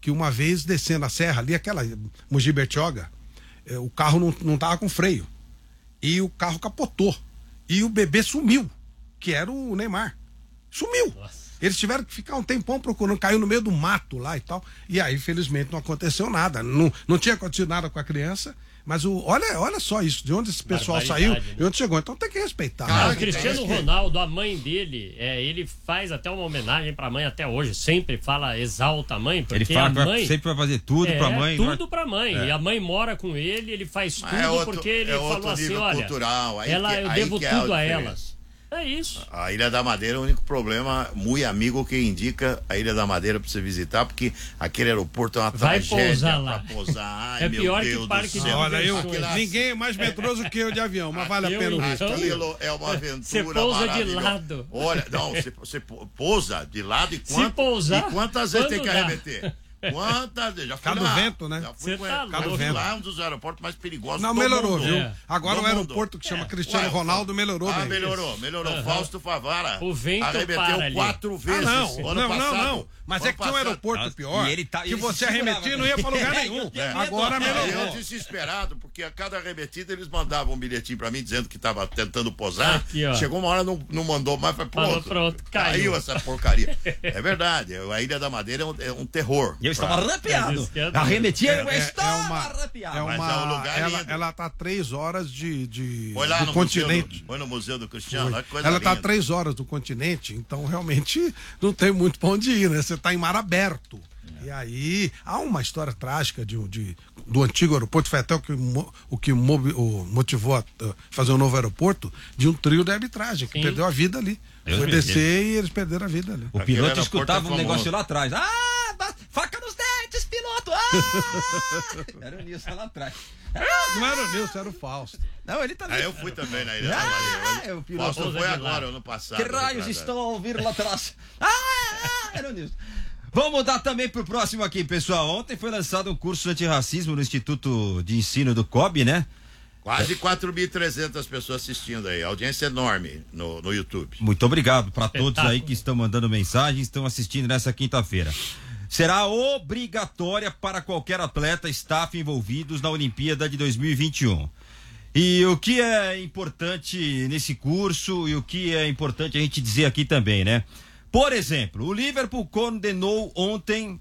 que uma vez descendo a serra ali, aquela Mogi Bertioga, eh, o carro não, não tava com freio. E o carro capotou. E o bebê sumiu, que era o Neymar. Sumiu. Nossa. Eles tiveram que ficar um tempão procurando, caiu no meio do mato lá e tal. E aí, felizmente, não aconteceu nada. Não, não tinha acontecido nada com a criança. Mas o, olha, olha só isso, de onde esse pessoal saiu né? e onde chegou. Então tem que respeitar. Cara, né? o Cristiano Ronaldo, a mãe dele, é, ele faz até uma homenagem pra mãe até hoje. Sempre fala, exalta a mãe, porque ele fala a que mãe... sempre vai fazer tudo é, pra mãe. tudo pra mãe. É. E a mãe mora com ele, ele faz tudo é outro, porque ele é falou assim, olha, cultural. Aí ela, que, eu aí devo que tudo é a, a ela. É isso. A Ilha da Madeira é o único problema, muito amigo que indica a Ilha da Madeira pra você visitar, porque aquele aeroporto é uma Vai tragédia pousar lá. pra pousar. Ai, é meu pior Deus que o parque de Olha, eu, diversões. ninguém é mais medroso que eu de avião, mas vale a Eu, pena então, o Aquilo é uma aventura Você pousa de maravilhosa. lado. Olha, não, você, você pousa de lado e, quanto, Se pousar, e quantas vezes tem que dá? arremeter? Quantas vezes? Já fui Cabo lá. Vento, né? Já fui Cê com tá ele. louco. Cabo Vento lá é um dos aeroportos mais perigosos Não, do melhorou, mundo. viu? É. Agora Do o aeroporto mundo. que chama É. Cristiano Ué, Ronaldo melhorou Ah, bem. melhorou, melhorou. Uhum. Fausto Favara O vento arremeteu para ali. quatro Ah, vezes. não, ano não, passado. não, não. Mas Ano é que tinha um passado. aeroporto pior. E ele tá- que ele você se segurava. arremetia e não ia pra lugar É, nenhum. eu tinha medo. Agora É, melhorou. eu desesperado, porque a cada arremetida eles mandavam um bilhetinho pra mim dizendo que tava tentando posar. Aqui, ó. Chegou uma hora, não, não mandou mais, foi Falou, pronto. pronto, caiu. essa porcaria. É verdade, a Ilha da Madeira é um, é um terror. E eu estava pra- arrepiado. É, Arremetia, É, eu é- estava é uma- arrepiado. É Mas uma, é um lugar ela, lindo. ela tá três horas de, de Foi lá do no continente. museu do, foi no Museu do Cristiano, olha que coisa Ela tá linda. a três horas do continente, então realmente não tem muito pra onde ir, né? Você tá em mar aberto. E aí, há uma história trágica de, de, do antigo aeroporto, foi até o que, mo- o que movi- o motivou a uh, fazer um novo aeroporto, de um trio de arbitragem, que Sim. perdeu a vida ali. Deus Foi me descer e eles perderam a vida ali. O Aquele piloto aeroporto escutava é um famoso. negócio lá atrás. Ah, ba- faca nos dentes, piloto! Ah! Era o Nilson lá atrás. Não era o Nilson, era o Fausto. Não, ele também. Ah, eu fui também na Ilha da Ah, Madeira. é o piloto. Fausto foi de agora, lá. ano passado. Que raios retrasado. estão a ouvir lá atrás? Ah, ah, era o Nilson. Vamos mudar também pro próximo aqui, pessoal. Ontem foi lançado um curso de antirracismo no Instituto de Ensino do C O B, né? Quase quatro mil e trezentas pessoas assistindo aí. Audiência enorme no, no YouTube. Muito obrigado para todos Espetáculo. aí que estão mandando mensagem, estão assistindo nessa quinta-feira. Será obrigatória para qualquer atleta, staff envolvidos na Olimpíada de dois mil e vinte e um. E o que é importante nesse curso e o que é importante a gente dizer aqui também, né? Por exemplo, o Liverpool condenou ontem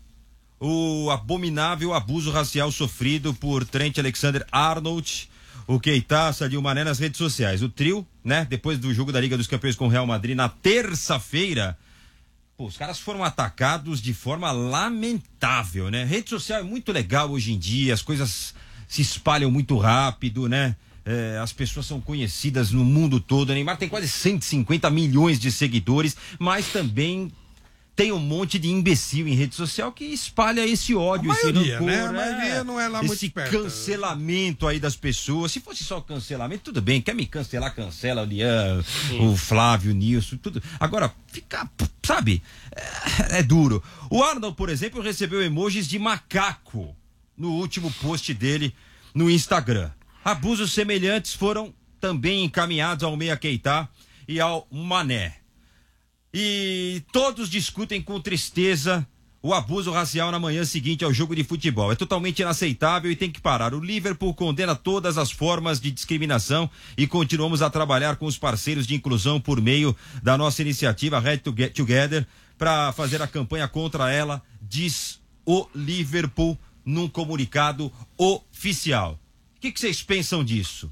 o abominável abuso racial sofrido por Trent Alexander-Arnold, o Keita, Sadio Mané nas redes sociais. O trio, né, depois do jogo da Liga dos Campeões com o Real Madrid na terça-feira, pô, os caras foram atacados de forma lamentável, né? Rede social é muito legal hoje em dia, as coisas se espalham muito rápido, né? É, as pessoas são conhecidas no mundo todo. O Neymar tem quase cento e cinquenta milhões de seguidores, mas também tem um monte de imbecil em rede social que espalha esse ódio, A esse maioria, rancor, né? A maioria não é lá muito esse esperta. cancelamento aí das pessoas. Se fosse só cancelamento, tudo bem. Quer me cancelar, cancela o Lian, o Flávio, o Nilson, tudo. Agora, fica, sabe, é, é duro. O Arnold, por exemplo, recebeu emojis de macaco no último post dele no Instagram. Abusos semelhantes foram também encaminhados ao Meia Keita e ao Mané. E todos discutem com tristeza o abuso racial na manhã seguinte ao jogo de futebol. É totalmente inaceitável e tem que parar. O Liverpool condena todas as formas de discriminação e continuamos a trabalhar com os parceiros de inclusão por meio da nossa iniciativa Red Together para fazer a campanha contra ela, diz o Liverpool num comunicado oficial. O que que vocês pensam disso?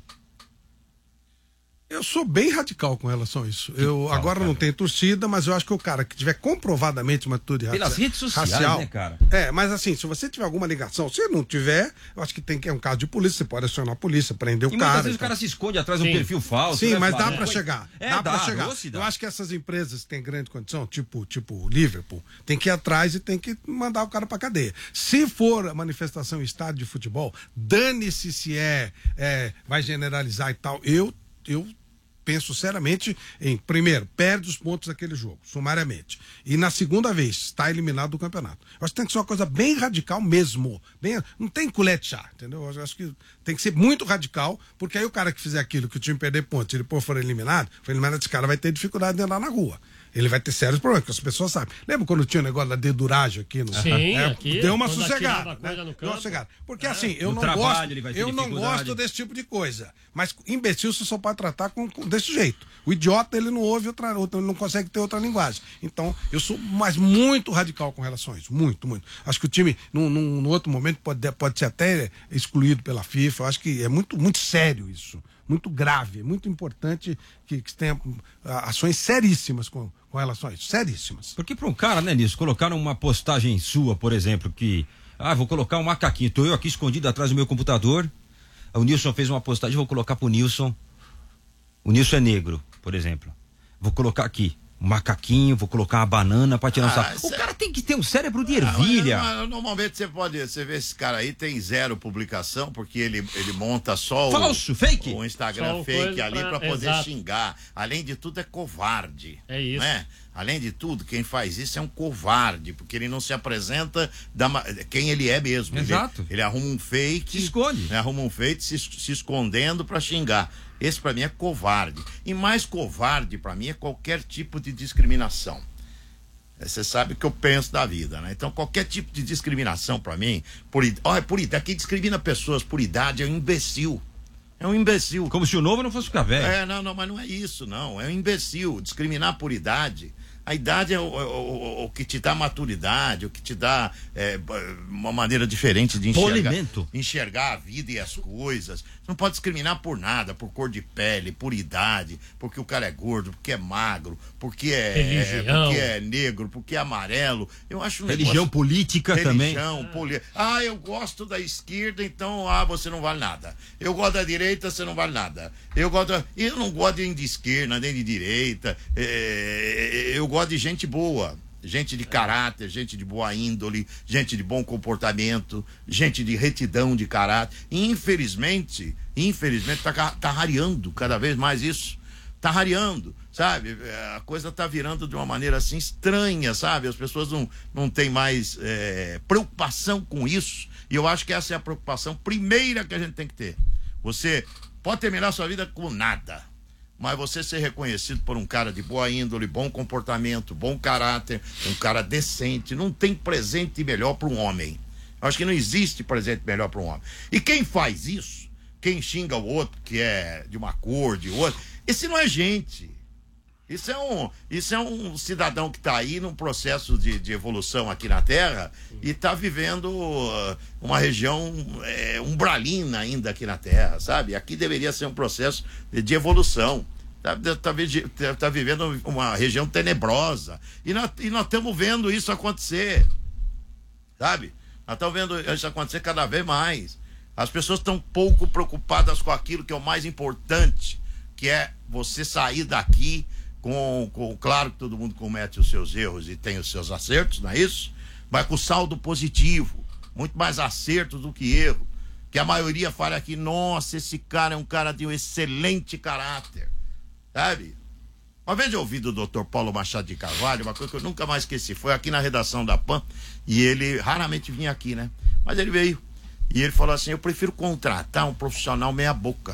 Eu sou bem radical com relação a isso. Eu Fala, agora cara. não tenho torcida, mas eu acho que o cara que tiver comprovadamente uma atitude Pelas racial, redes sociais, racial, né, cara? É, mas assim, se você tiver alguma ligação, se não tiver, eu acho que tem que é um caso de polícia, você pode acionar a polícia, prender o E cara. muitas vezes o então. cara se esconde atrás de um Sim. perfil falso. Sim, né, mas dá Flávio? pra chegar. É, dá pra dá, chegar. doce, dá. Eu acho que essas empresas que têm grande condição, tipo, tipo o Liverpool, tem que ir atrás e tem que mandar o cara pra cadeia. Se for a manifestação em estádio de futebol, dane-se se é, é, vai generalizar e tal. Eu, eu penso seriamente em, primeiro, perde os pontos daquele jogo, sumariamente. E na segunda vez, está eliminado do campeonato. Eu acho que tem que ser uma coisa bem radical mesmo. Bem, não tem colher de chá, entendeu? Eu acho que tem que ser muito radical, porque aí o cara que fizer aquilo, que o time perder pontos, e depois for eliminado, for eliminado, esse cara vai ter dificuldade de andar na rua. Ele vai ter sérios problemas, porque as pessoas sabem. Lembra quando tinha o negócio da deduragem aqui? No... Sim, é, aqui, deu uma quando sossegada. atirava coisa Né? no Deu uma campo. sossegada. Porque É. assim, eu No não trabalho, gosto. ele vai ter Eu não dificuldade. gosto desse tipo de coisa. Mas imbecil você só pode tratar com, com- desse jeito. O idiota, ele não ouve outra, outra, ele não consegue ter outra linguagem. Então, eu sou mas muito radical com relação a isso. Muito, muito. Acho que o time, num, num, num outro momento, pode, pode ser até excluído pela FIFA. Eu acho que é muito, muito sério isso. Muito grave, muito importante que, que tenha ah, ações seríssimas com, com relação a isso. Seríssimas. Porque para um cara, né, Nilson, colocaram uma postagem sua, por exemplo, que, ah, vou colocar um macaquinho, tô eu aqui escondido atrás do meu computador, o Nilson fez uma postagem, vou colocar pro Nilson, o Nilson é negro, por exemplo, vou colocar aqui, um macaquinho, vou colocar uma banana pra tirar um Ah, sarro. O cê- cara tem que ter um cérebro de Não, ervilha. mas, mas, normalmente você pode, você vê esse cara aí, tem zero publicação, porque ele, ele monta só o, Falso, fake. o Instagram Só fake coisa ali pra- pra poder exato. xingar. Além de tudo, é covarde. É isso. Né? Além de tudo, quem faz isso é um covarde, porque ele não se apresenta da, ma- quem ele é mesmo. Ele- Exato. Ele, arruma um fake. Se esconde. né, Arruma um fake se, se escondendo pra xingar. Esse pra mim é covarde. E mais covarde pra mim é qualquer tipo de discriminação. Você sabe o que eu penso da vida, né? Então, qualquer tipo de discriminação pra mim, por, id- olha, por idade, quem discrimina pessoas por idade é um imbecil. É um imbecil. Como se o novo não fosse ficar velho. É, não, não, mas não é isso, não. É um imbecil. Discriminar por idade. A idade é o, o- o- o que te dá maturidade, o que te dá é, uma maneira diferente de enxergar, Polimento. enxergar a vida e as coisas. Você não pode discriminar por nada, por cor de pele, por idade, porque o cara é gordo, porque é magro, porque é, Religião. porque é negro, porque é amarelo. Eu acho um Religião negócio- política também. Religião, poli... Ah, eu gosto da esquerda, então, ah, você não vale nada. Eu gosto da direita, você não vale nada. Eu gosto da... Eu não gosto nem de esquerda, nem de direita. É, Eu gosto de gente boa. Gente de caráter, gente de boa índole, gente de bom comportamento, gente de retidão de caráter. E, infelizmente, infelizmente, tá, ca- tá rareando cada vez mais isso. Tá rareando, sabe? É, a coisa tá virando de uma maneira assim estranha, sabe? As pessoas não, não têm mais é, preocupação com isso. E eu acho que essa é a preocupação primeira que a gente tem que ter. Você pode terminar sua vida com nada, mas você ser reconhecido por um cara de boa índole, bom comportamento, bom caráter, um cara decente, não tem presente melhor para um homem. Eu acho que não existe presente melhor para um homem. E quem faz isso, quem xinga o outro, que é de uma cor, de outra, esse não é gente. Isso é um, isso é um cidadão que está aí num processo de, de evolução aqui na Terra e está vivendo uh, uma região é, umbralina ainda aqui na Terra, sabe? Aqui deveria ser um processo de, de evolução. Está tá, tá, tá vivendo uma região tenebrosa. E nós e nós estamos vendo isso acontecer, sabe? Nós estamos vendo isso acontecer cada vez mais. As pessoas estão pouco preocupadas com aquilo que é o mais importante, que é você sair daqui com, com, claro que todo mundo comete os seus erros e tem os seus acertos, não é isso? Mas com saldo positivo, muito mais acertos do que erro, que a maioria fala aqui, nossa, esse cara é um cara de um excelente caráter, sabe? Uma vez eu ouvi do doutor Paulo Machado de Carvalho, uma coisa que eu nunca mais esqueci, foi aqui na redação da P A N, e ele raramente vinha aqui, né? Mas ele veio, e ele falou assim, eu prefiro contratar um profissional meia boca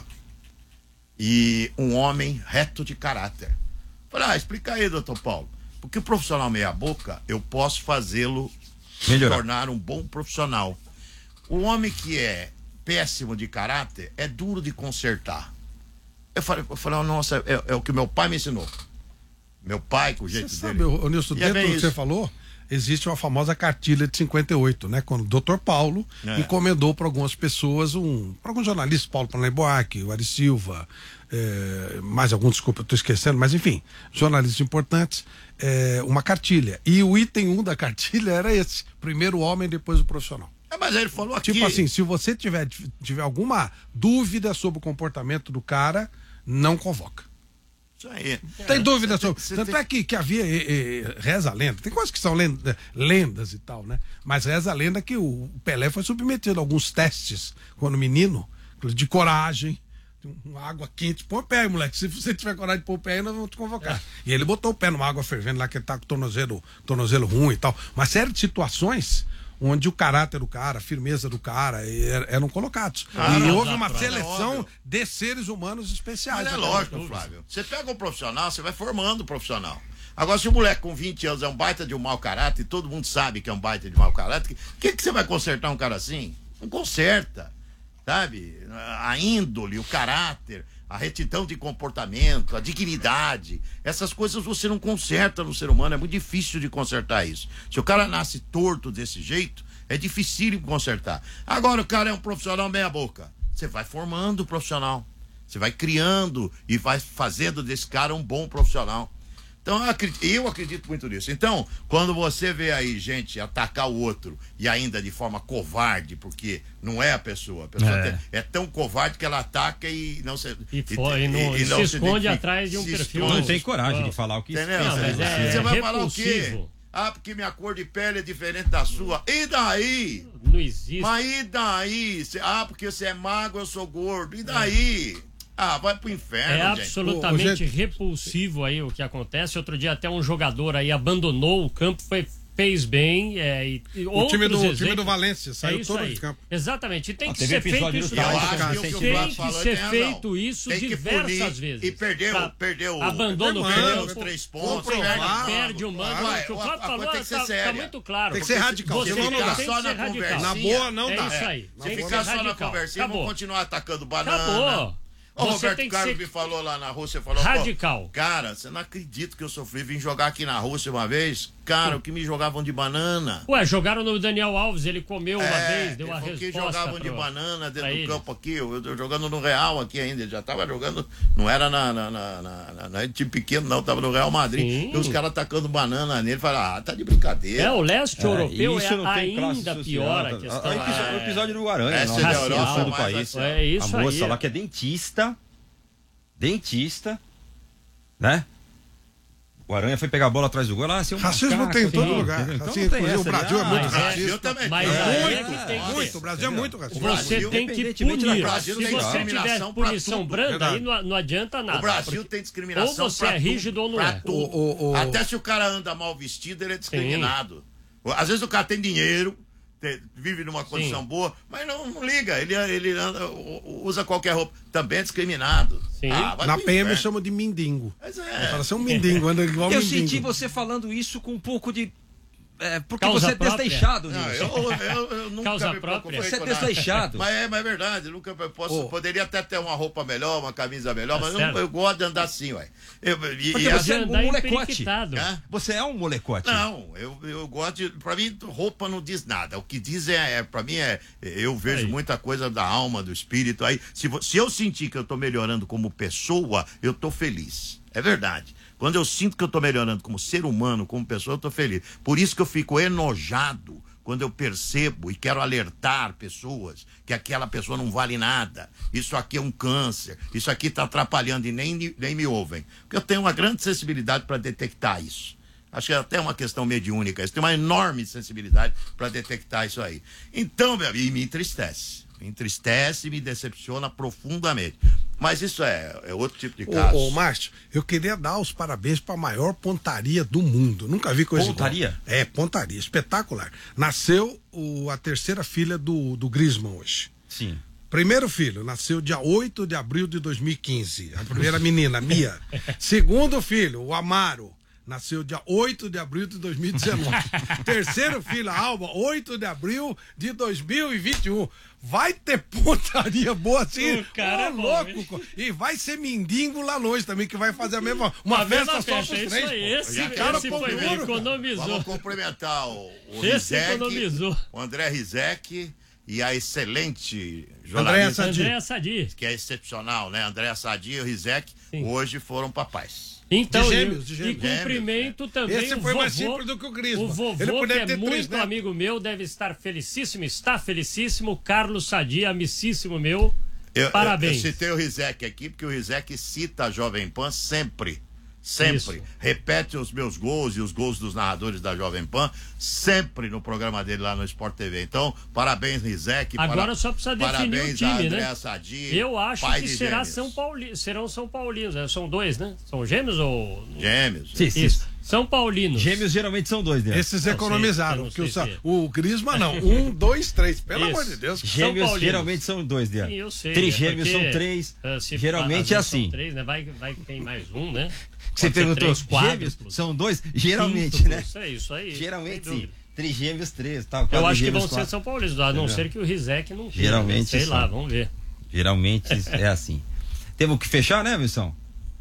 e um homem reto de caráter. Falei, ah, explica aí, doutor Paulo. Porque o profissional meia boca, eu posso fazê-lo Melhorar. tornar um bom profissional. O homem que é péssimo de caráter é duro de consertar. Eu falei, eu falei, nossa, é, é o que meu pai me ensinou. Meu pai, com o jeito Você dele. sabe, ô, Nilson, E é dentro bem do que você isso. falou, existe uma famosa cartilha de cinquenta e oito, né? Quando o doutor Paulo É. encomendou para algumas pessoas, um, para alguns jornalistas, Paulo Panleboac, o Ari Silva, é, mais alguns, desculpa, eu estou esquecendo, mas enfim, jornalistas importantes, é, uma cartilha. E o item um da cartilha era esse: primeiro o homem, depois o profissional. É, mas ele falou aqui. Tipo assim, se você tiver, tiver alguma dúvida sobre o comportamento do cara, não convoca. Isso aí. Tem dúvida Você tem- sobre. você Tanto tem- é que, que havia eh, eh, reza a lenda. Tem coisas que são lenda, lendas e tal, né? Mas reza a lenda que o Pelé foi submetido a alguns testes quando menino, de coragem, uma água quente. Põe o pé, moleque. Se você tiver coragem de pôr o pé aí, nós vamos te convocar. E ele botou o pé numa água fervendo lá, que ele tá com o tornozelo, tornozelo ruim e tal. Uma série de situações onde o caráter do cara, a firmeza do cara er- eram colocados. Ah, e não, houve não, uma não, seleção óbvio. de seres humanos especiais. Mas é né? lógico, Flávio. Você pega um profissional, você vai formando o profissional. Agora, se o moleque com vinte anos é um baita de um mau caráter, e todo mundo sabe que é um baita de mau caráter, o que, que você vai consertar um cara assim? Não conserta, sabe? A índole, o caráter, a retidão de comportamento, a dignidade, essas coisas você não conserta no ser humano, é muito difícil de consertar isso. Se o cara nasce torto desse jeito, é difícil de consertar. Agora o cara é um profissional meia boca, você vai formando o profissional, você vai criando e vai fazendo desse cara um bom profissional. Então eu acredito, eu acredito muito nisso. Então, quando você vê aí gente atacar o outro e ainda de forma covarde, porque não é a pessoa, a pessoa É. tem- é tão covarde que ela ataca e não se E, foi, e, não, e- e se não esconde identifica. atrás de um Se perfil. esconde. Não tem coragem Não. de falar o que Entendeu? Não, mas é- Você é vai falar o quê? repulsivo. Ah, porque minha cor de pele é diferente da sua. E daí? Não existe. Mas e daí? Cê- Ah, porque você é magro, eu sou gordo. E daí? Ah, vai pro inferno, É gente. absolutamente Ô, ô, gente- repulsivo aí o que acontece. Outro dia até um jogador aí abandonou o campo, foi, fez bem. É, e, e O time do, outros time do exemplos- Valência saiu é isso todo aí. de campo. Exatamente. E tem Ah, que teve ser feito episódio isso no Eu Não, acho que o que o Tem Flávio que falou ser tem razão. feito isso Tem que diversas punir. vezes. E perdeu, Pra- perdeu. Abandono, Perdeu, perdeu. perdeu três pontos. comprovar. Perde o mando. Vai, O que o a- Flávio a falou coisa tem que ser tá, séria. tá muito claro. Tem que ser radical. Você Senão tem, não dá. tem que Só ser na radical. conversa. Na boa não é dá. isso aí. Se Tem que ser ficar só na radical. conversinha, vamos Acabou. continuar atacando banana. Acabou. O Você Roberto tem que Carlos ser me falou lá na Rússia, falou, radical. pô, cara, você não acredita que eu sofri, vim jogar aqui na Rússia uma vez, cara, o que me jogavam de banana. Ué, jogaram no Daniel Alves, ele comeu uma É, vez, deu ele uma falou que resposta. jogavam de pro- banana dentro pra do eles. campo aqui, eu, eu jogando no Real aqui ainda, ele já tava jogando, não era na, na, na, na, na, na time pequeno não, tava no Real Madrid, Sim. e os caras tacando banana nele, falaram, ah, tá de brincadeira. É, o leste europeu isso não é tem classe ainda social. pior a Ah, questão. o episódio- É. O episódio do Aranha, Essa nossa, é da a Europa, situação do mas país. vai É isso a moça aí. lá que é dentista, dentista, né? O Aranha foi pegar a bola atrás do gol, lá, assim, um Racismo macaco, tem em todo entendeu? lugar. Então Assim, não tem inclusive, o essa, Brasil é né? muito Mas é- Brasil racista. também. Mas tem. aí é Muito, que tem que muito. ter. O Brasil é muito racista. Você Brasil, tem que independentemente da punir. classe, Se tem você tiver discriminação pra punição tudo. branda, Verdade. aí não, não adianta nada. O Brasil porque tem discriminação. ou você pra é rígido tudo, ou não pra é. tudo. O- o- o- Até se o cara anda mal vestido, ele é discriminado. Às vezes o cara tem dinheiro, te- vive numa condição boa, mas não, não liga. Ele, ele anda, u- u- usa qualquer roupa. Também é discriminado. Sim. vai Na pro P M inferno. chamam de mindingo. Mas é. Fala, você é um mindingo, anda igual Eu mindingo. senti você falando isso com um pouco de. É, porque Causa você é própria? desleixado, Não, Nilson. eu, eu, eu nunca Causa me própria. preocupei Você é com nada. desleixado. Mas é, mas é verdade, eu nunca eu posso, Ô. poderia até ter uma roupa melhor, uma camisa melhor, Tá mas eu, certo. eu gosto de andar assim, ué. Eu, e, Porque e você é assim- um andar molecote. emperiquitado. Hã? Você é um molecote. Não, eu, eu gosto de. Pra mim, roupa não diz nada. O que diz é. é pra mim, é. Eu vejo Aí. muita coisa da alma, do espírito. Aí, se, vo- se eu sentir que eu tô melhorando como pessoa, eu tô feliz. É verdade. Quando eu sinto que eu tô melhorando como ser humano, como pessoa, eu tô feliz. Por isso que eu fico enojado quando eu percebo e quero alertar pessoas que aquela pessoa não vale nada. Isso aqui é um câncer. Isso aqui tá atrapalhando e nem, nem me ouvem. Porque eu tenho uma grande sensibilidade para detectar isso. Acho que é até uma questão mediúnica. Eu tenho uma enorme sensibilidade para detectar isso aí. Então, meu amigo, e me entristece. Me entristece e me decepciona profundamente. Mas isso é, é outro tipo de caso. Ô, ô Márcio, eu queria dar os parabéns para a maior pontaria do mundo. Nunca vi coisa Pontaria? igual. É, pontaria, espetacular. Nasceu o, a terceira filha do, do Griezmann hoje. Sim. Primeiro filho, nasceu dia oito de abril de dois mil e quinze. A primeira menina, Mia. Segundo filho, o Amaro. Nasceu dia oito de abril de dois mil e dezenove. Terceiro filho, a Alba, oito de abril de dois mil e vinte e um. Vai ter pontaria boa assim. O cara Ô, é bom, louco. hein? co- E vai ser mindingo lá longe também, que vai fazer a mesma. Uma, A mesma festa só festa, pros isso três. aí, pô. esse- E a cara esse pão foi bem, duro, economizou. Vamos cumprimentar o, o Esse Rizek, economizou. o André Rizek e a excelente Andréa jornalista, Sadi. André Sadi. que é excepcional, né? André Sadi e o Rizek Sim. hoje foram papais. Então, De gêmeos, e- de e gêmeos. cumprimento também Esse o foi vovô, mais simples do que o Griezmann. O vovô, Ele que poderia é ter três muito netos. amigo meu, deve estar felicíssimo, está felicíssimo. Carlos Sadi, amicíssimo meu. Eu, Parabéns. Eu, eu citei o Rizek aqui, porque o Rizek cita a Jovem Pan sempre. Sempre. Isso. Repete os meus gols e os gols dos narradores da Jovem Pan, sempre no programa dele lá no Sport T V. Então, parabéns, Rizek. Agora para- só precisa definir parabéns o time, a André né? Sadi, Eu acho pai que de será gêmeos. São Pauli, serão São Paulinos. né? São dois, né? São gêmeos ou. Gêmeos. Sim, sim. Isso. São Paulinos. Gêmeos geralmente são dois, né? Esses Não economizaram. sei, eu não porque sei o, se- o Griezmann não. Um, dois, três. Pelo Isso. amor de Deus. Gêmeos Paulinos. geralmente são dois, né? Sim, eu sei. Trigêmeos é são porque, três. ah, se- Geralmente às é vezes são assim. Três, né? Vai, vai que tem mais um, né? Você Pode ser perguntou, três, quádruplos, gêmeos são dois? Geralmente, quíntuplos, né? Isso aí, isso aí. Geralmente sem sim. dúvida. Trigêmeos, três. Tal, Eu acho que vão quadrigêmeos, ser quatro. São Paulinos, a não Entendeu? ser que o Rizek não queira, Geralmente né? Sei são. lá, vamos ver. Geralmente é assim. Temos que fechar, né, Wilson?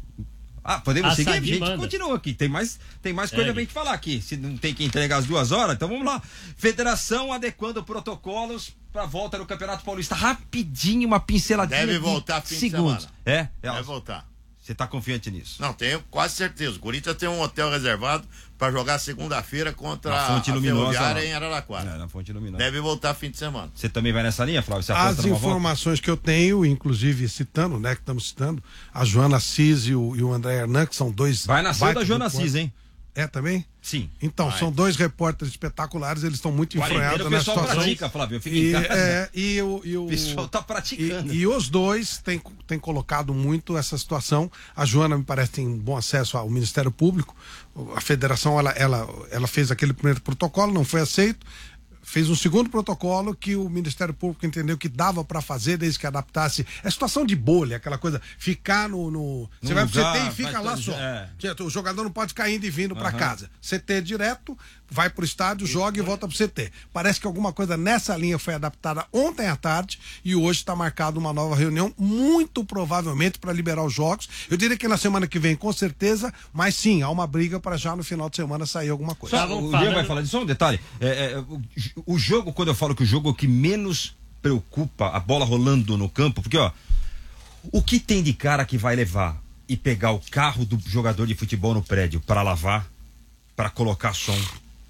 Ah, podemos A seguir? A Sadi gente manda. continua aqui. Tem mais, tem mais coisa Segue. pra gente falar aqui. Se não tem que entregar as duas horas, então vamos lá. Federação adequando protocolos pra volta no Campeonato Paulista. Rapidinho, uma pinceladinha. Deve de voltar fim de segundos. semana. É? Vai é voltar. Você tá confiante nisso? Não, tenho quase certeza. O Corinthians tem um hotel reservado para jogar segunda-feira contra Na Fonte a Luminosa, Ferroviária lá. em Araraquara. É, na Fonte Luminosa. Deve voltar fim de semana. Você também vai nessa linha, Flávio? Você aposta As numa volta? informações que eu tenho, inclusive citando, né, que estamos citando, a Joana Assis e o, e o André Hernan, que são dois. Vai na ação da baitas Joana repórteres. Assis, hein? É também? Sim. Então, Vai. são dois repórteres espetaculares, eles estão muito Quarentena, enfrenhados o na pessoal situação. pratica, Flávio. Eu fico E, em casa. é, e, o, e o, O pessoal tá praticando. E, e os dois têm, têm colocado muito essa situação. A Joana, me parece, tem bom acesso ao Ministério Público. A federação, ela, ela, ela fez aquele primeiro protocolo, não foi aceito. Fez um segundo protocolo que o Ministério Público entendeu que dava para fazer desde que adaptasse. É situação de bolha, aquela coisa, ficar no. no... Você vai pro lugar, C T e fica vai lá todo- só. é. O jogador não pode ficar indo e vindo para Aham. casa. C T direto, vai pro estádio, joga e volta pro C T. Parece que alguma coisa nessa linha foi adaptada ontem à tarde e hoje está marcada uma nova reunião, muito provavelmente para liberar os jogos. Eu diria que na semana que vem, com certeza, mas sim, há uma briga para já no final de semana sair alguma coisa. Só, Estavam o falando- Diego vai falar disso, só um detalhe. É, é, o, o jogo, quando eu falo que o jogo é o que menos preocupa, a bola rolando no campo, porque, ó, o que tem de cara que vai levar e pegar o carro do jogador de futebol no prédio para lavar, para colocar som,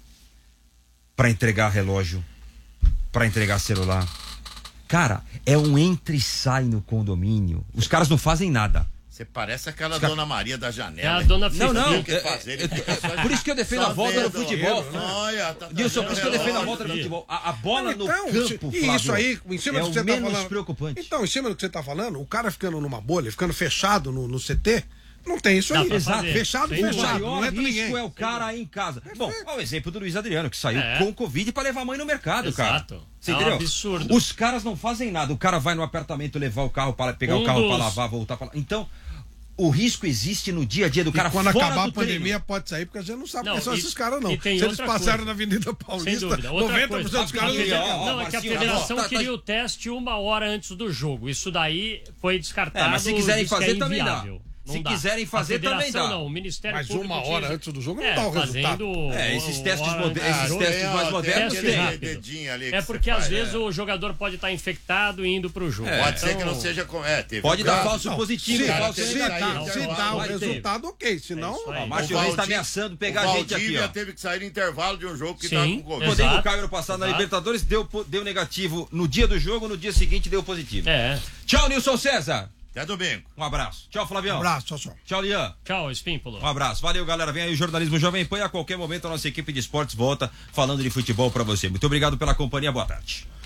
para entregar relógio, para entregar celular? Cara, é um entra e sai no condomínio. Os caras não fazem nada. Você parece aquela Os Dona Maria da É Janela. a hein? dona Não, não. Fifi. O que é- fazer? é- Ele fica só- por isso que eu defendo só a volta no vendo. futebol. Olha, tá Nilson, por isso que eu defendo a trazendo volta no relógio. futebol. A, a bola no Então, campo, e Flávio, isso aí, em cima é do que o você tá menos falando. preocupante. Então, em cima do que você tá falando, o cara ficando numa bolha, ficando fechado no, no C T, não tem isso Dá aí. pra fazer. Fechado, Sem O dúvida. fechado. maior Não entra risco ninguém. é o cara aí em casa. Bom, olha o exemplo do Luiz Adriano, que saiu É. com Covid para levar a mãe no mercado, Exato. cara. Você É um entendeu? absurdo. Os caras não fazem nada. O cara vai no apartamento levar o carro para pegar Um o carro dos- para lavar, voltar para lá. Então, o risco existe no dia a dia do cara E quando fora acabar do a pandemia, treino. pode sair, porque a gente não sabe Não, quem são e- esses caras, não. e Se tem eles outra passaram coisa. na Avenida Sem Paulista, dúvida. Outra noventa por cento coisa. dos caras A não federa- ó, ó, Não, é que a Marcinho, federação ó, tá- queria tá- o teste uma hora antes do jogo. Isso daí foi descartado. É, mas se quiserem diz que fazer, é também dá. inviável. Não Se dá. quiserem fazer, A federação, também dá. Não, o Ministério Mas Público uma tinha- hora antes do jogo não é, dá o resultado. fazendo É, esses o- testes hora moder- antes do esses jogo. testes mais ó, modernos teste tem. rápido. dedinho ali É que porque você às faz, vezes é. o jogador pode estar infectado e indo pro jogo. Pode ser Então, que não seja. com- É, teve Pode um dar caso. falso Não, positivo, se, cara, falso teve se que sair dá, negativo. intervalo. se dá o Mas teve. resultado, ok. Senão, É isso aí. Ó, O Márcio O Reis tá Valdir- ameaçando pegar o a gente aqui, Valdívia ó. teve que sair no intervalo de um jogo que Sim, tava com Covid. exato. Rodrigo Caio ano passado na Exato. Libertadores deu, po- deu negativo no dia do jogo, no dia seguinte deu positivo. É. Tchau, Nilson César. Até domingo. Um abraço. Tchau, Flavião. um abraço, tchau, tchau. Tchau, Lian. Tchau, Espímpolo. Um abraço. Valeu, galera. Vem aí o Jornalismo Jovem Pan e a qualquer momento a nossa equipe de esportes volta falando de futebol pra você. Muito obrigado pela companhia. Boa tarde.